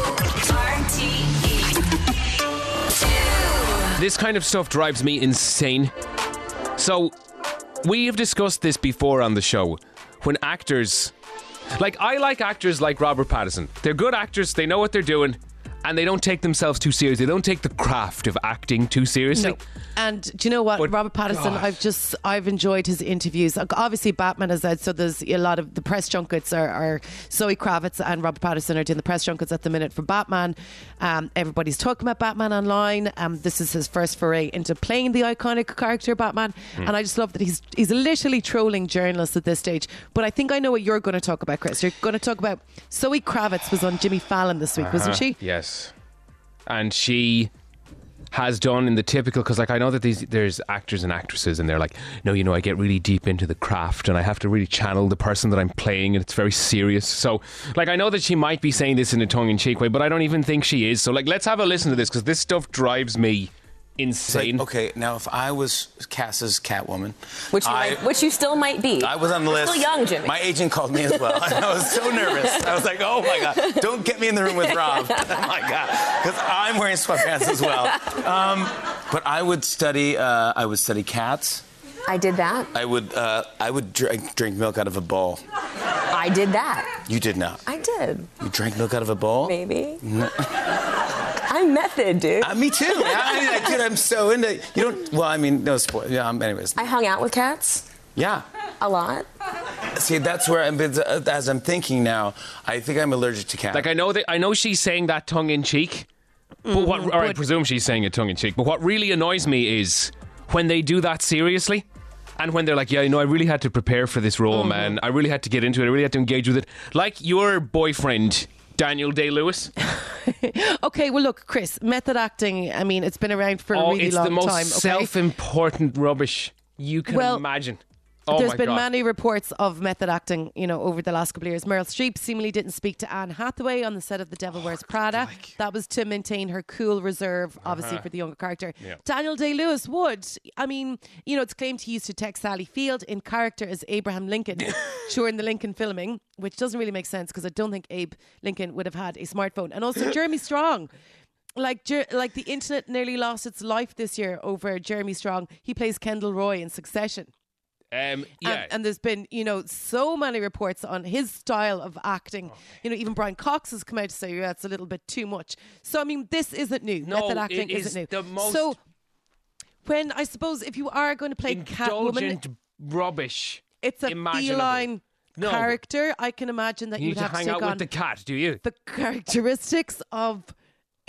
C: This kind of stuff drives me insane. So, we have discussed this before on the show. When actors... I like actors like Robert Pattinson. They're good actors, they know what they're doing, and they don't take themselves too seriously. They don't take the craft of acting too seriously.
D: No. And do you know what,
C: But
D: Robert Pattinson?
C: God.
D: I've enjoyed his interviews. Obviously, Batman is out, so there's a lot of the press junkets are Zoe Kravitz and Robert Pattinson are doing the press junkets at the minute for Batman. Everybody's talking about Batman online. This is his first foray into playing the iconic character Batman, and I just love that he's literally trolling journalists at this stage. But I think I know what you're going to talk about, Chris. You're going to talk about Zoe Kravitz was on Jimmy Fallon this week, wasn't she?
C: Yes. And she has done in the typical, because I know that there's actors and actresses and they're like, no, I get really deep into the craft and I have to really channel the person that I'm playing and it's very serious. So I know that she might be saying this in a tongue-in-cheek way, but I don't even think she is. So let's have a listen to this, because this stuff drives me insane.
E: Okay, now if I was cast as Catwoman,
F: which you still might be.
E: I was on the list.
F: Still young, Jimmy.
E: My agent called me as well. I was so nervous. I was like, oh my God, don't get me in the room with Rob. Oh my God, because I'm wearing sweatpants as well. But I would study cats.
F: I did that.
E: I would drink milk out of a bowl.
F: I did that.
E: You did not.
F: I did.
E: You drank milk out of a bowl?
F: Maybe. I'm method, dude.
E: Me too. Dude, I'm so into. You don't. Well, I mean, no spoil. Yeah. Anyways.
F: I hung out with cats.
E: Yeah.
F: A lot.
E: See, that's where as I'm thinking now, I think I'm allergic to cats.
C: I know she's saying that tongue in cheek, but I presume she's saying it tongue in cheek. But what really annoys me is when they do that seriously, and when they're like, yeah, I really had to prepare for this role, man. I really had to get into it. I really had to engage with it. Like your boyfriend, Daniel Day-Lewis.
D: Okay, well, look, Chris, method acting, I mean, it's been around for a really long time.
C: It's the most self-important rubbish you can imagine.
D: There's been many reports of method acting, over the last couple of years. Meryl Streep seemingly didn't speak to Anne Hathaway on the set of The Devil Wears Prada. That was to maintain her cool reserve, obviously, for the younger character. Yeah. Daniel Day-Lewis would. I mean, it's claimed he used to text Sally Field in character as Abraham Lincoln during the Lincoln filming, which doesn't really make sense because I don't think Abe Lincoln would have had a smartphone. And also Jeremy Strong. Like the internet nearly lost its life this year over Jeremy Strong. He plays Kendall Roy in Succession.
C: Yeah.
D: And there's been, so many reports on his style of acting. Even Brian Cox has come out to say, yeah, it's a little bit too much. So, I mean, this isn't new.
C: No,
D: method acting isn't new.
C: The most
D: so, when I suppose if you are going to play Catwoman,
C: rubbish.
D: It's a feline character. I can imagine that
C: you
D: you'd have to
C: hang
D: take
C: out
D: on
C: with the cat, do you?
D: the characteristics of a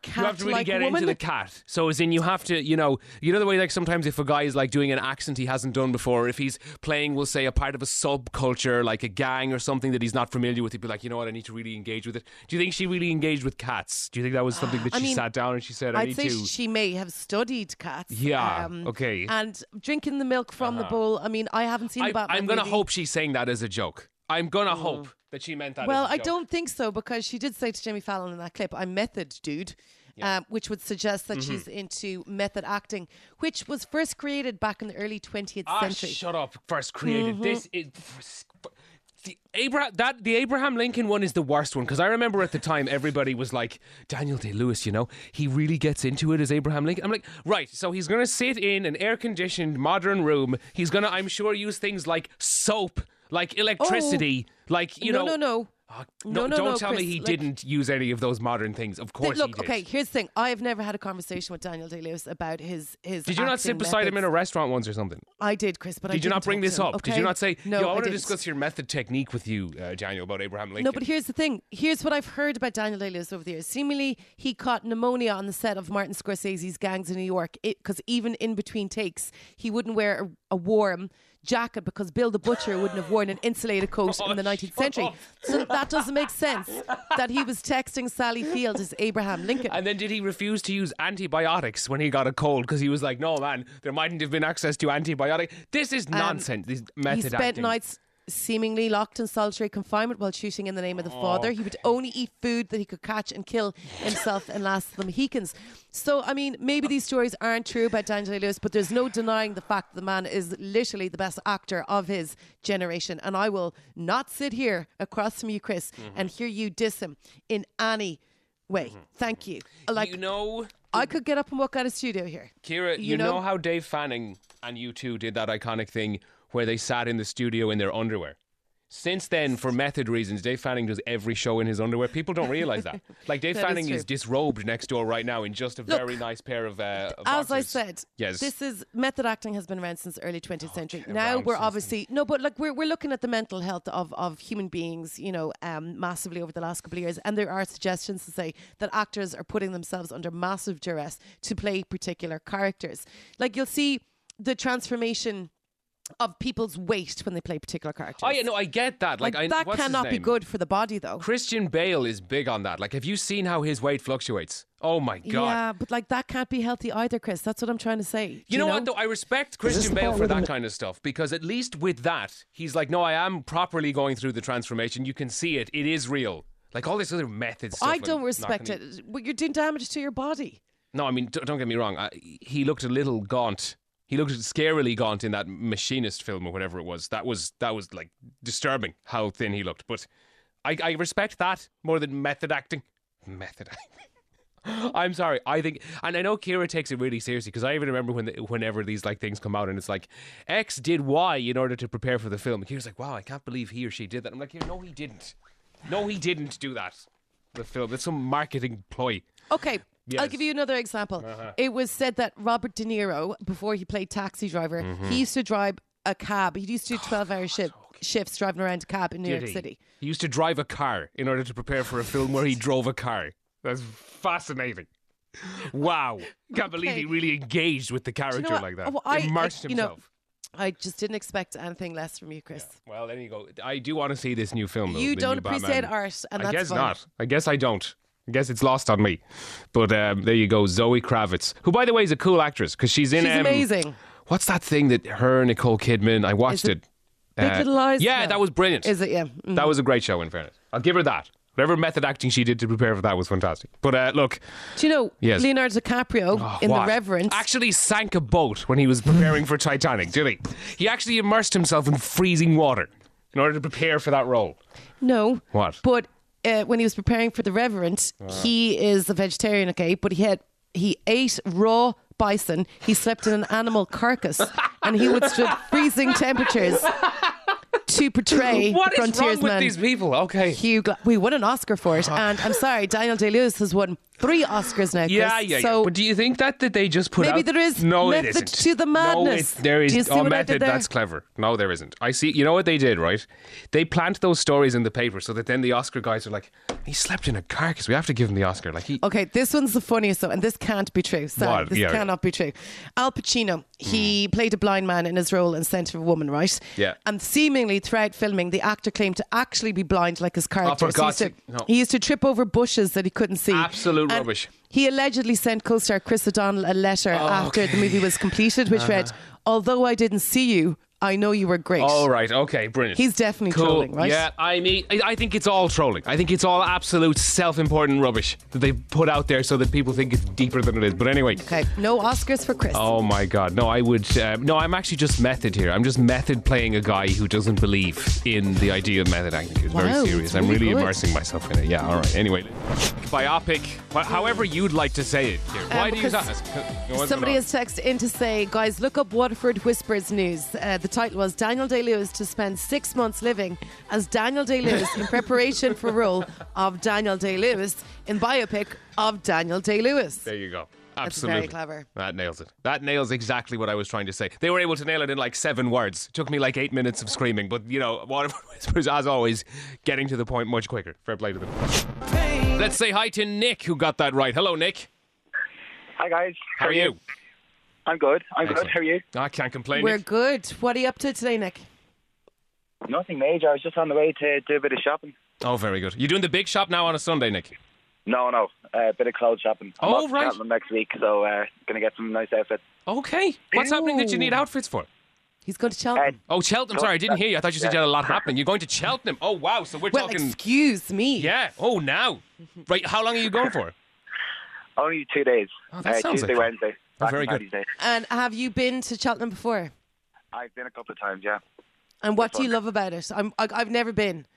D: cat.
C: You have to really
D: like
C: get
D: woman.
C: into the cat. So as in you have to, you know the way like sometimes if a guy is like doing an accent he hasn't done before, if he's playing, we'll say, a part of a subculture like a gang or something that he's not familiar with, he'd be like, you know what, I need to really engage with it. Do you think she really engaged with cats? Do you think that was something that she sat down and she said, I need
D: I'd
C: to?
D: say she may have studied cats.
C: Yeah, okay.
D: And drinking the milk from the bowl. I mean, I haven't seen the Batman
C: I'm going to
D: movie.
C: hope she's saying that as a joke. I'm going to hope that she meant that
D: Well,
C: as a
D: I
C: joke.
D: don't think so, because she did say to Jimmy Fallon in that clip, I'm method, dude. Which would suggest that she's into method acting, which was first created back in the early 20th century.
C: Shut up. First created. This is... The Abraham Lincoln one is the worst one, because I remember at the time everybody was like, Daniel Day-Lewis, he really gets into it as Abraham Lincoln. I'm like, right, so he's going to sit in an air-conditioned modern room. He's going to, I'm sure, use things like soap, like electricity, like,
D: No.
C: No,
D: No,
C: don't tell
D: Chris,
C: me he didn't use any of those modern things. Of course
D: Look,
C: he did.
D: okay, here's the thing. I've never had a conversation with Daniel Day-Lewis about his
C: Did you not sit beside him in a restaurant once or something?
D: I did, Chris, but I
C: Did you
D: didn't
C: not bring
D: talk
C: this
D: to him,
C: up?
D: okay?
C: Did you not say,
D: no,
C: I want to
D: didn't.
C: discuss your method technique with you, Daniel, about Abraham Lincoln?
D: No, but here's the thing. Here's what I've heard about Daniel Day-Lewis over the years. Seemingly, he caught pneumonia on the set of Martin Scorsese's Gangs in New York, because even in between takes, he wouldn't wear a warm jacket because Bill the Butcher wouldn't have worn an insulated coat in the 19th century. So that doesn't make sense that he was texting Sally Field as Abraham Lincoln.
C: And then did he refuse to use antibiotics when he got a cold? Because he was like, no, man, there mightn't have been access to antibiotics. This is nonsense. This method
D: He spent
C: acting.
D: nights seemingly locked in solitary confinement while shooting In the Name of the Father. He would only eat food that he could catch and kill himself in Last of the Mohicans. So, I mean, maybe these stories aren't true about Daniel Day-Lewis, but there's no denying the fact that the man is literally the best actor of his generation. And I will not sit here across from you, Chris, and hear you diss him in any way. Thank you. Like, I could get up and walk out of the studio here.
C: Kira, you know how Dave Fanning and U2 did that iconic thing where they sat in the studio in their underwear? Since then, for method reasons, Dave Fanning does every show in his underwear. People don't realise that. Like, Dave Fanning is disrobed next door right now in just a very nice pair of
D: as
C: boxers.
D: I said,
C: yes.
D: this is method acting has been around since the early 20th century. Now we're obviously we're looking at the mental health of human beings, massively over the last couple of years, and there are suggestions to say that actors are putting themselves under massive duress to play particular characters. Like, you'll see the transformation of people's weight when they play particular characters.
C: Oh yeah, no, I get that. Like
D: that
C: what's his
D: cannot be
C: name?
D: good for the body, though.
C: Christian Bale is big on that. Like, have you seen how his weight fluctuates? Oh my God.
D: Yeah, but that can't be healthy either, Chris. That's what I'm trying to say.
C: You know what, though? I respect Christian Bale for that kind of stuff, because at least with that, he's like, no, I am properly going through the transformation. You can see it. It is real. Like, all this other method stuff.
D: I don't respect it. Well, you're doing damage to your body.
C: No, I mean, don't get me wrong. He looked a little gaunt. He looked scarily gaunt in that Machinist film or whatever it was. That was like disturbing how thin he looked. But I respect that more than method acting. Method acting. I'm sorry. I think, and I know Kira takes it really seriously, because I even remember whenever these like things come out and it's like X did Y in order to prepare for the film. And Kira's like, wow, I can't believe he or she did that. I'm like, no, he didn't. No, he didn't do that. The film. It's some marketing ploy.
D: Okay.
C: Yes.
D: I'll give you another example. It was said that Robert De Niro, before he played Taxi Driver, he used to drive a cab. He used to do 12-hour shifts driving around a cab in New York City.
C: He used to drive a car in order to prepare for a film where he drove a car. That's fascinating. Wow. Can't believe he really engaged with the character like that. Immersed himself.
D: I just didn't expect anything less from you, Chris.
C: Yeah. Well, there you go. I do want to see this new film, though.
D: You don't
C: new
D: appreciate
C: Batman.
D: art, and
C: I
D: that's
C: guess
D: fine.
C: not. I guess I don't. I guess it's lost on me. But there you go, Zoe Kravitz, who, by the way, is a cool actress, because she's in...
D: She's amazing.
C: What's that thing that her and Nicole Kidman... I watched it.
D: Big Little Lies?
C: Yeah,
D: No.
C: that was brilliant.
D: Is it? Yeah.
C: That was a great show, in fairness. I'll give her that. Whatever method acting she did to prepare for that was fantastic. But look...
D: Do you know,
C: Yes.
D: Leonardo DiCaprio in
C: what?
D: The Revenant...
C: actually sank a boat when he was preparing for Titanic, did he? He actually immersed himself in freezing water in order to prepare for that role.
D: No.
C: What?
D: But when he was preparing for The Revenant, he is a vegetarian, okay? But he ate raw bison. He slept in an animal carcass, and he withstood freezing temperatures to portray
C: What
D: the
C: is wrong
D: frontiersman.
C: with these people? Okay.
D: We won an Oscar for it, and I'm sorry, Daniel Day-Lewis has won 3 Oscars now, Chris.
C: Yeah.
D: So
C: But do you think that they just put
D: maybe
C: out...
D: there is
C: no, it
D: method
C: isn't.
D: to the madness.
C: No, there is.
D: Do you see
C: Oh,
D: what I
C: method,
D: did there?
C: that's clever. No, there isn't. I see. You know what they did, right? They plant those stories in the paper so that then the Oscar guys are like, he slept in a carcass. We have to give him the Oscar. Like he...
D: Okay, this one's the funniest though, and this can't be true. Sorry,
C: What?
D: this
C: Yeah.
D: cannot be true. Al Pacino, he played a blind man in his role in Scent of a Woman, right?
C: Yeah.
D: And seemingly throughout filming, the actor claimed to actually be blind like his character.
C: for God's
D: he, used
C: sake, no.
D: he used to trip over bushes that he couldn't see.
C: Absolute
D: And
C: rubbish.
D: He allegedly sent co-star Chris O'Donnell a letter after the movie was completed, which read, "Although I didn't see you, I know you were great."
C: Oh, right. Okay, brilliant.
D: He's definitely
C: cool.
D: trolling, right?
C: Yeah, I mean, I think it's all trolling. I think it's all absolute self-important rubbish that they put out there so that people think it's deeper than it is. But anyway.
D: Okay, no Oscars for Chris.
C: Oh my God. No, I would. No, I'm actually just method here. I'm just method playing a guy who doesn't believe in the idea of method acting. It's very
D: Wow,
C: serious.
D: it's
C: I'm
D: really
C: really
D: good.
C: immersing myself in it. Yeah, all right. Anyway, biopic, however you'd like to say it here. Why do you
D: because
C: ask?
D: Somebody has texted in to say, guys, look up Waterford Whispers news. The title was Daniel Day-Lewis to spend 6 months living as Daniel Day-Lewis in preparation for role of Daniel Day-Lewis in biopic of Daniel Day-Lewis.
C: There you go.
D: That's
C: Absolutely.
D: very clever.
C: That nails it. That nails exactly what I was trying to say. They were able to nail it in like 7 words. It took me like 8 minutes of screaming, but you know, Waterford Whispers, as always, getting to the point much quicker. Fair play to them. Let's say hi to Nick, who got that right. Hello, Nick.
G: Hi guys.
C: How are you?
G: I'm good. I'm
C: Excellent.
G: good. How are you?
C: I can't complain.
D: We're
C: Nick.
D: good. What are you up to today, Nick?
G: Nothing major. I was just on the way to do a bit of shopping.
C: Oh, very good. You doing the big shop now on a Sunday, Nick?
G: No, a bit of clothes shopping. I'm
C: Oh,
G: off to
C: right.
G: Cheltenham next week, so gonna get some nice outfits.
C: Okay. What's happening that you need outfits for?
D: He's going to Cheltenham.
C: Oh, Cheltenham. Sorry, I didn't hear you. I thought you said you had a lot happening. You're going to Cheltenham. Oh, wow. So we're
D: well,
C: talking...
D: excuse me.
C: Yeah. Oh, now. Right. How long are you going for?
G: Only 2 days.
C: Oh, that sounds
G: Tuesday,
C: like-
G: Wednesday.
C: Oh,
G: Back
C: very
G: on
C: good.
G: Paddy's Day.
D: And have you been to Cheltenham before?
G: I've been a couple of times, yeah.
D: And what do you
G: fun.
D: love about it? I've never been.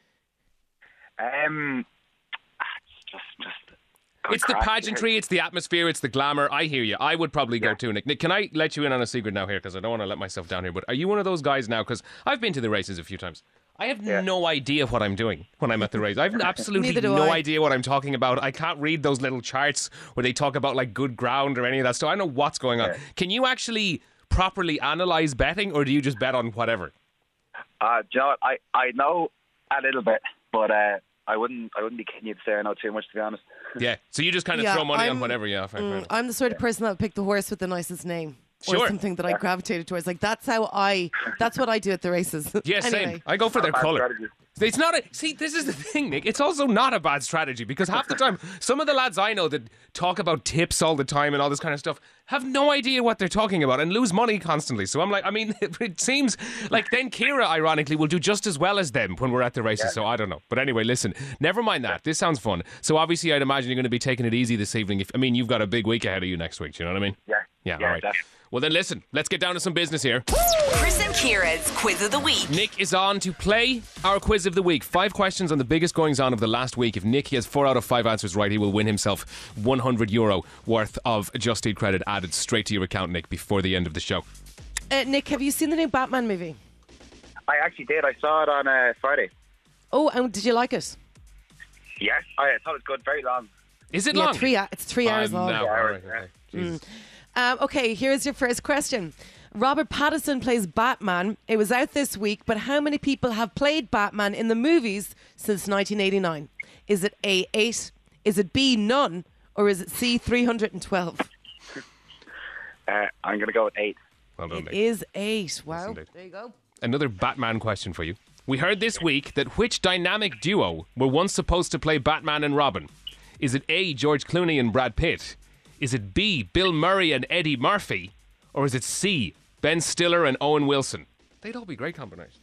G: Good
C: It's the
G: crack.
C: pageantry, it's the atmosphere, it's the glamour. I hear you. I would probably go too, Nick. Nick, can I let you in on a secret now here? Because I don't want to let myself down here. But are you one of those guys now? Because I've been to the races a few times. I have no idea what I'm doing when I'm at the race. I have absolutely
D: Neither do
C: no
D: I.
C: idea what I'm talking about. I can't read those little charts where they talk about like good ground or any of that stuff. I don't know what's going on. Can you actually properly analyse betting, or do you just bet on whatever?
G: Do you know what? I know a little bit, but I wouldn't be kidding you to say I know too much, to be honest.
C: Yeah. So you just kind of
D: Yeah,
C: throw money on
D: I'm-
C: whatever. Yeah. Fair enough.
D: I'm the sort of person that would pick the horse with the nicest name. Or
C: Sure.
D: something that I gravitated towards. Like that's what I do at the races.
C: Yeah,
D: anyway.
C: same. I go for their
G: Bad
C: colour.
G: strategy.
C: It's not a... See, this is the thing, Nick. It's also not a bad strategy because half the time, some of the lads I know that talk about tips all the time and all this kind of stuff have no idea what they're talking about and lose money constantly. So I'm like, I mean, it seems like then Ciara, ironically, will do just as well as them when we're at the races. So I don't know. But anyway, listen, never mind that. This sounds fun. So obviously, I'd imagine you're going to be taking it easy this evening. You've got a big week ahead of you next week. Do you know what I mean?
G: Yeah.
C: Yeah, all right.
G: Definitely.
C: Well, then listen, let's get down to some business here.
B: Chris and Kira's Quiz of the Week.
C: Nick is on to play our quiz of the week. 5 questions on the biggest goings on of the last week. If Nick has 4 out of 5 answers right, he will win himself €100 worth of Just Eat credit added straight to your account, Nick, before the end of the show.
D: Nick, have you seen the new Batman movie?
G: I actually did. I saw it on Friday.
D: Oh, and did you like it?
G: Yes. I thought it was good. Very long.
C: Is it
D: Yeah,
C: long?
D: it's 3 hours long.
C: No.
G: Yeah,
C: All right,
G: yeah.
C: okay. Jesus.
D: Okay, here's your first question. Robert Pattinson plays Batman. It was out this week, but how many people have played Batman in the movies since 1989? Is it A, 8? Is it B, none? Or is it C, 312?
G: I'm going to go with 8.
C: Well done,
D: It
C: Nick.
D: is 8. Wow.
C: indeed.
D: There you go.
C: Another Batman question for you. We heard this week that which dynamic duo were once supposed to play Batman and Robin? Is it A, George Clooney and Brad Pitt? Is it B, Bill Murray and Eddie Murphy? Or is it C, Ben Stiller and Owen Wilson? They'd all be great combinations.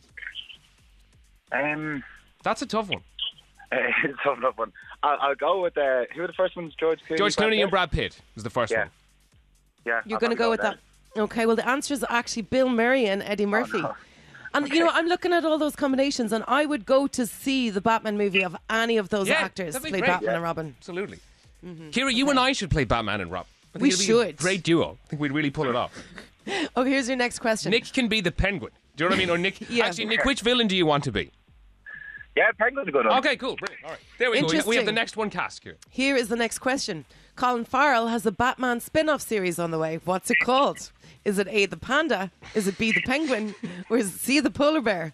C: That's a tough one.
G: It's a tough enough one. I'll go with who were the first ones? George Clooney.
C: George Clooney and
G: Pitt?
C: Brad Pitt was the first
G: Yeah.
C: one.
G: Yeah.
D: You're
G: I'll
D: going to
G: probably
D: go with that. Okay, well, the answer is actually Bill Murray and Eddie Murphy.
G: no.
D: And, you know, I'm looking at all those combinations, and I would go to see the Batman movie of any of those
C: Yeah,
D: actors
C: that'd be
D: play
C: great.
D: Batman
C: Yeah.
D: and Robin.
C: Absolutely. Ciara, you and I should play Batman and Robin. I think
D: We
C: it'd be
D: should.
C: a great duo. I think we'd really pull it off.
D: Okay, here's your next question.
C: Nick can be the Penguin. Do you know what I mean? Or Nick.
D: Yeah.
C: Actually, Nick, which villain do you want to be?
G: Yeah, Penguin's a good one.
C: Okay, cool. Brilliant. All right. There we go. We have
D: Interesting.
C: the next one cast here.
D: Here is the next question. Colin Farrell has a Batman spin-off series on the way. What's it called? Is it A, the panda? Is it B, the penguin? Or is it C, the polar bear?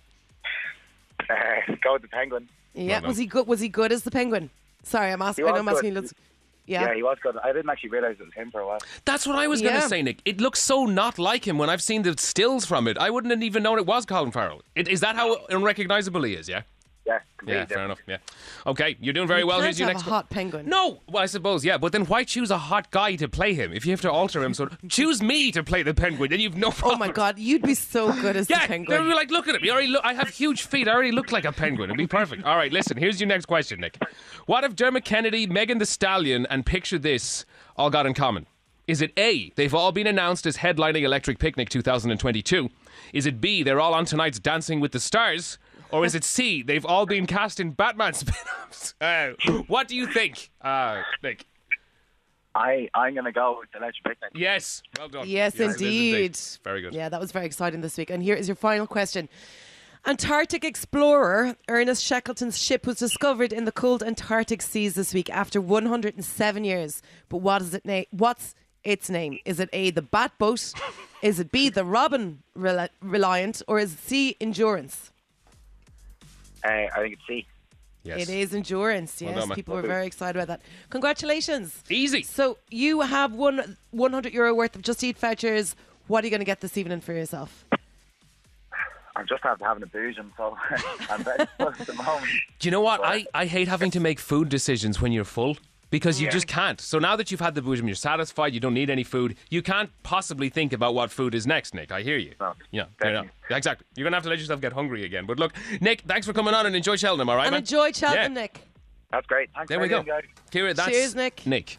G: Go with the Penguin.
D: Yeah,
C: Well
D: was he good? Was he good as the penguin? Sorry, I'm asking.
G: He
D: I know
G: was
D: I'm asking.
G: good.
D: Lots. Yeah.
G: Yeah, he was good. I didn't actually realise it was him for a while.
C: That's what I was going to
D: Yeah.
C: say, Nick. It looks so not like him when I've seen the stills from it. I wouldn't have even known it was Colin Farrell. Is that how unrecognisable he is, yeah?
G: Yeah,
C: Yeah,
G: completely
C: fair
G: different.
C: enough, yeah. Okay, you're doing very well.
D: Can't
C: Here's your
D: have
C: next
D: a hot penguin.
C: No, well, I suppose, yeah. But then why choose a hot guy to play him? If you have to alter him, so choose me to play the penguin, then you've no
D: Oh
C: problem.
D: my God, you'd be so good as the
C: Yeah,
D: penguin.
C: they'll be like, look at him. You already I have huge feet. I already look like a penguin. It'd be perfect. All right, listen. Here's your next question, Nick. What if Dermot Kennedy, Megan Thee Stallion, and Picture This all got in common? Is it A, they've all been announced as headlining Electric Picnic 2022? Is it B, they're all on tonight's Dancing with the Stars? Or is it C, they've all been cast in Batman spin-offs? What do you think, Nick?
G: I'm going to go with the Electric Picnic.
C: Yes, well done.
D: Yes, indeed.
C: Very good.
D: Yeah, that was very exciting this week. And here is your final question. Antarctic explorer Ernest Shackleton's ship was discovered in the cold Antarctic seas this week after 107 years. But what is it what's its name? Is it A, the Bat Boat? Is it B, the Robin Reliant? Or is it C, Endurance?
G: I think it's C.
C: Yes.
D: It is Endurance, yes.
C: done, man.
D: People were very excited about that. Congratulations.
C: Easy.
D: So you have won €100 worth of Just Eat vouchers. What are you going to get this evening for yourself?
G: I'm just after having a booze, and so I'm very full at the moment.
C: Do you know what? I hate having to make food decisions when you're full because you just can't. So now that you've had the booze and you're satisfied, you don't need any food, you can't possibly think about what food is next, Nick. I hear you.
G: No,
C: Yeah, fair enough. Exactly. You're going to have to let yourself get hungry again. But look, Nick, thanks for coming on and enjoy Cheltenham, all right,
D: And
C: man?
D: enjoy Cheltenham,
C: Yeah.
D: Nick.
G: That's great. Thanks
C: There
G: for
C: we go.
G: everything, guys.
C: Kira, that's
D: Cheers, Nick.
C: Nick.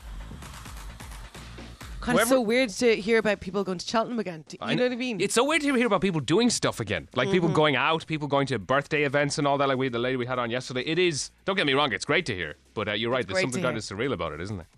D: Kind of
C: Whoever-
D: so weird to hear about people going to Cheltenham again. You know what I mean?
C: It's so weird to hear about people doing stuff again. Like people going out, people going to birthday events and all that, like the lady we had on yesterday. It is, don't get me wrong, it's great to hear. But you're right, there's
D: great
C: something
D: to
C: kind of surreal about it, isn't there?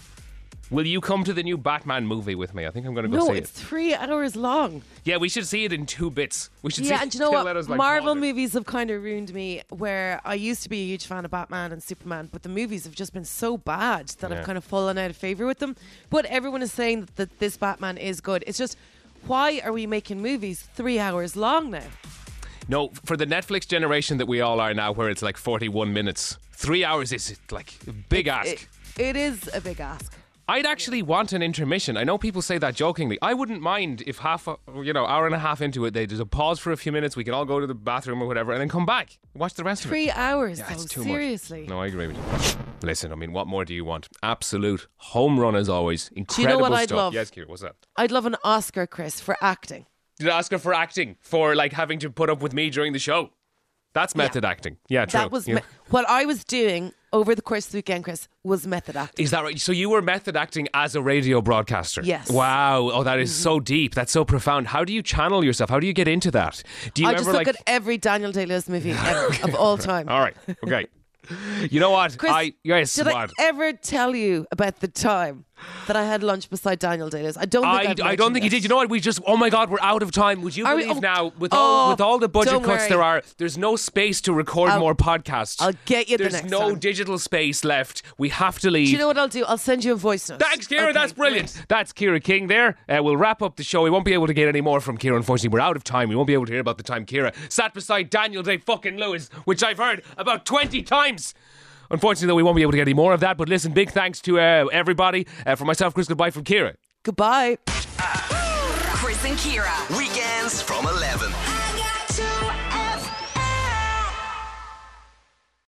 C: Will you come to the new Batman movie with me? I think I'm going to go
D: No,
C: see
D: it's
C: it.
D: 3 hours long.
C: Yeah, we should see it in 2 bits. We should see
D: Yeah,
C: it
D: and do you know
C: till
D: what?
C: let us, like,
D: Marvel
C: pause it.
D: movies have kind of ruined me, where I used to be a huge fan of Batman and Superman, but the movies have just been so bad that
C: Yeah.
D: I've kind of fallen out of favour with them. But everyone is saying that this Batman is good. It's just, why are we making movies 3 hours long now?
C: No, for the Netflix generation that we all are now, where it's like 41 minutes, 3 hours is like a big ask.
D: It is a big ask.
C: I'd actually want an intermission. I know people say that jokingly. I wouldn't mind if hour and a half into it, there's a pause for a few minutes, we can all go to the bathroom or whatever, and then come back, watch the rest of it.
D: 3 hours,
C: Yeah,
D: though,
C: it's too
D: seriously.
C: much. No, I agree with you. Listen, I mean, what more do you want? Absolute home run as always. Incredible
D: Do you know what I'd
C: stuff.
D: love?
C: Yes, Kira, what's that?
D: I'd love an Oscar, Chris, for acting.
C: Did I ask her for acting? For like having to put up with me during the show? That's method acting. Yeah, true.
D: That was
C: Yeah.
D: what I was doing over the course of the weekend, Chris, was method acting.
C: Is that right? So you were method acting as a radio broadcaster?
D: Yes.
C: Wow. Oh, that is so deep. That's so profound. How do you channel yourself? How do you get into that? Do you
D: I
C: ever
D: just look
C: like?
D: at every Daniel Day-Lewis movie ever, of all time.
C: All right. Okay. You know what?
D: Chris,
C: yes.
D: did I
C: what?
D: ever tell you about the time that I had lunch beside Daniel Day-Lewis? I don't think
C: I don't think you did. You know what? We just, oh my God, we're out of time. Would you
D: Are we-
C: believe
D: oh,
C: now, with
D: oh,
C: all the budget
D: don't
C: cuts
D: worry.
C: there's no space to record more podcasts.
D: I'll get you the
C: There's
D: next
C: no
D: time.
C: digital space left. We have to leave.
D: Do you know what I'll do? I'll send you a voice note.
C: Thanks, Kira.
D: Okay,
C: That's brilliant.
D: great.
C: That's Kira King there. We'll wrap up the show. We won't be able to get any more from Kira, unfortunately. We're out of time. We won't be able to hear about the time Kira sat beside Daniel Day fucking Lewis, which I've heard about 20 times. Unfortunately, though, we won't be able to get any more of that. But listen, big thanks to everybody. From myself, Chris, goodbye from Kira.
D: Goodbye.
B: Chris and Kira.
H: Weekends from 11.
B: I got to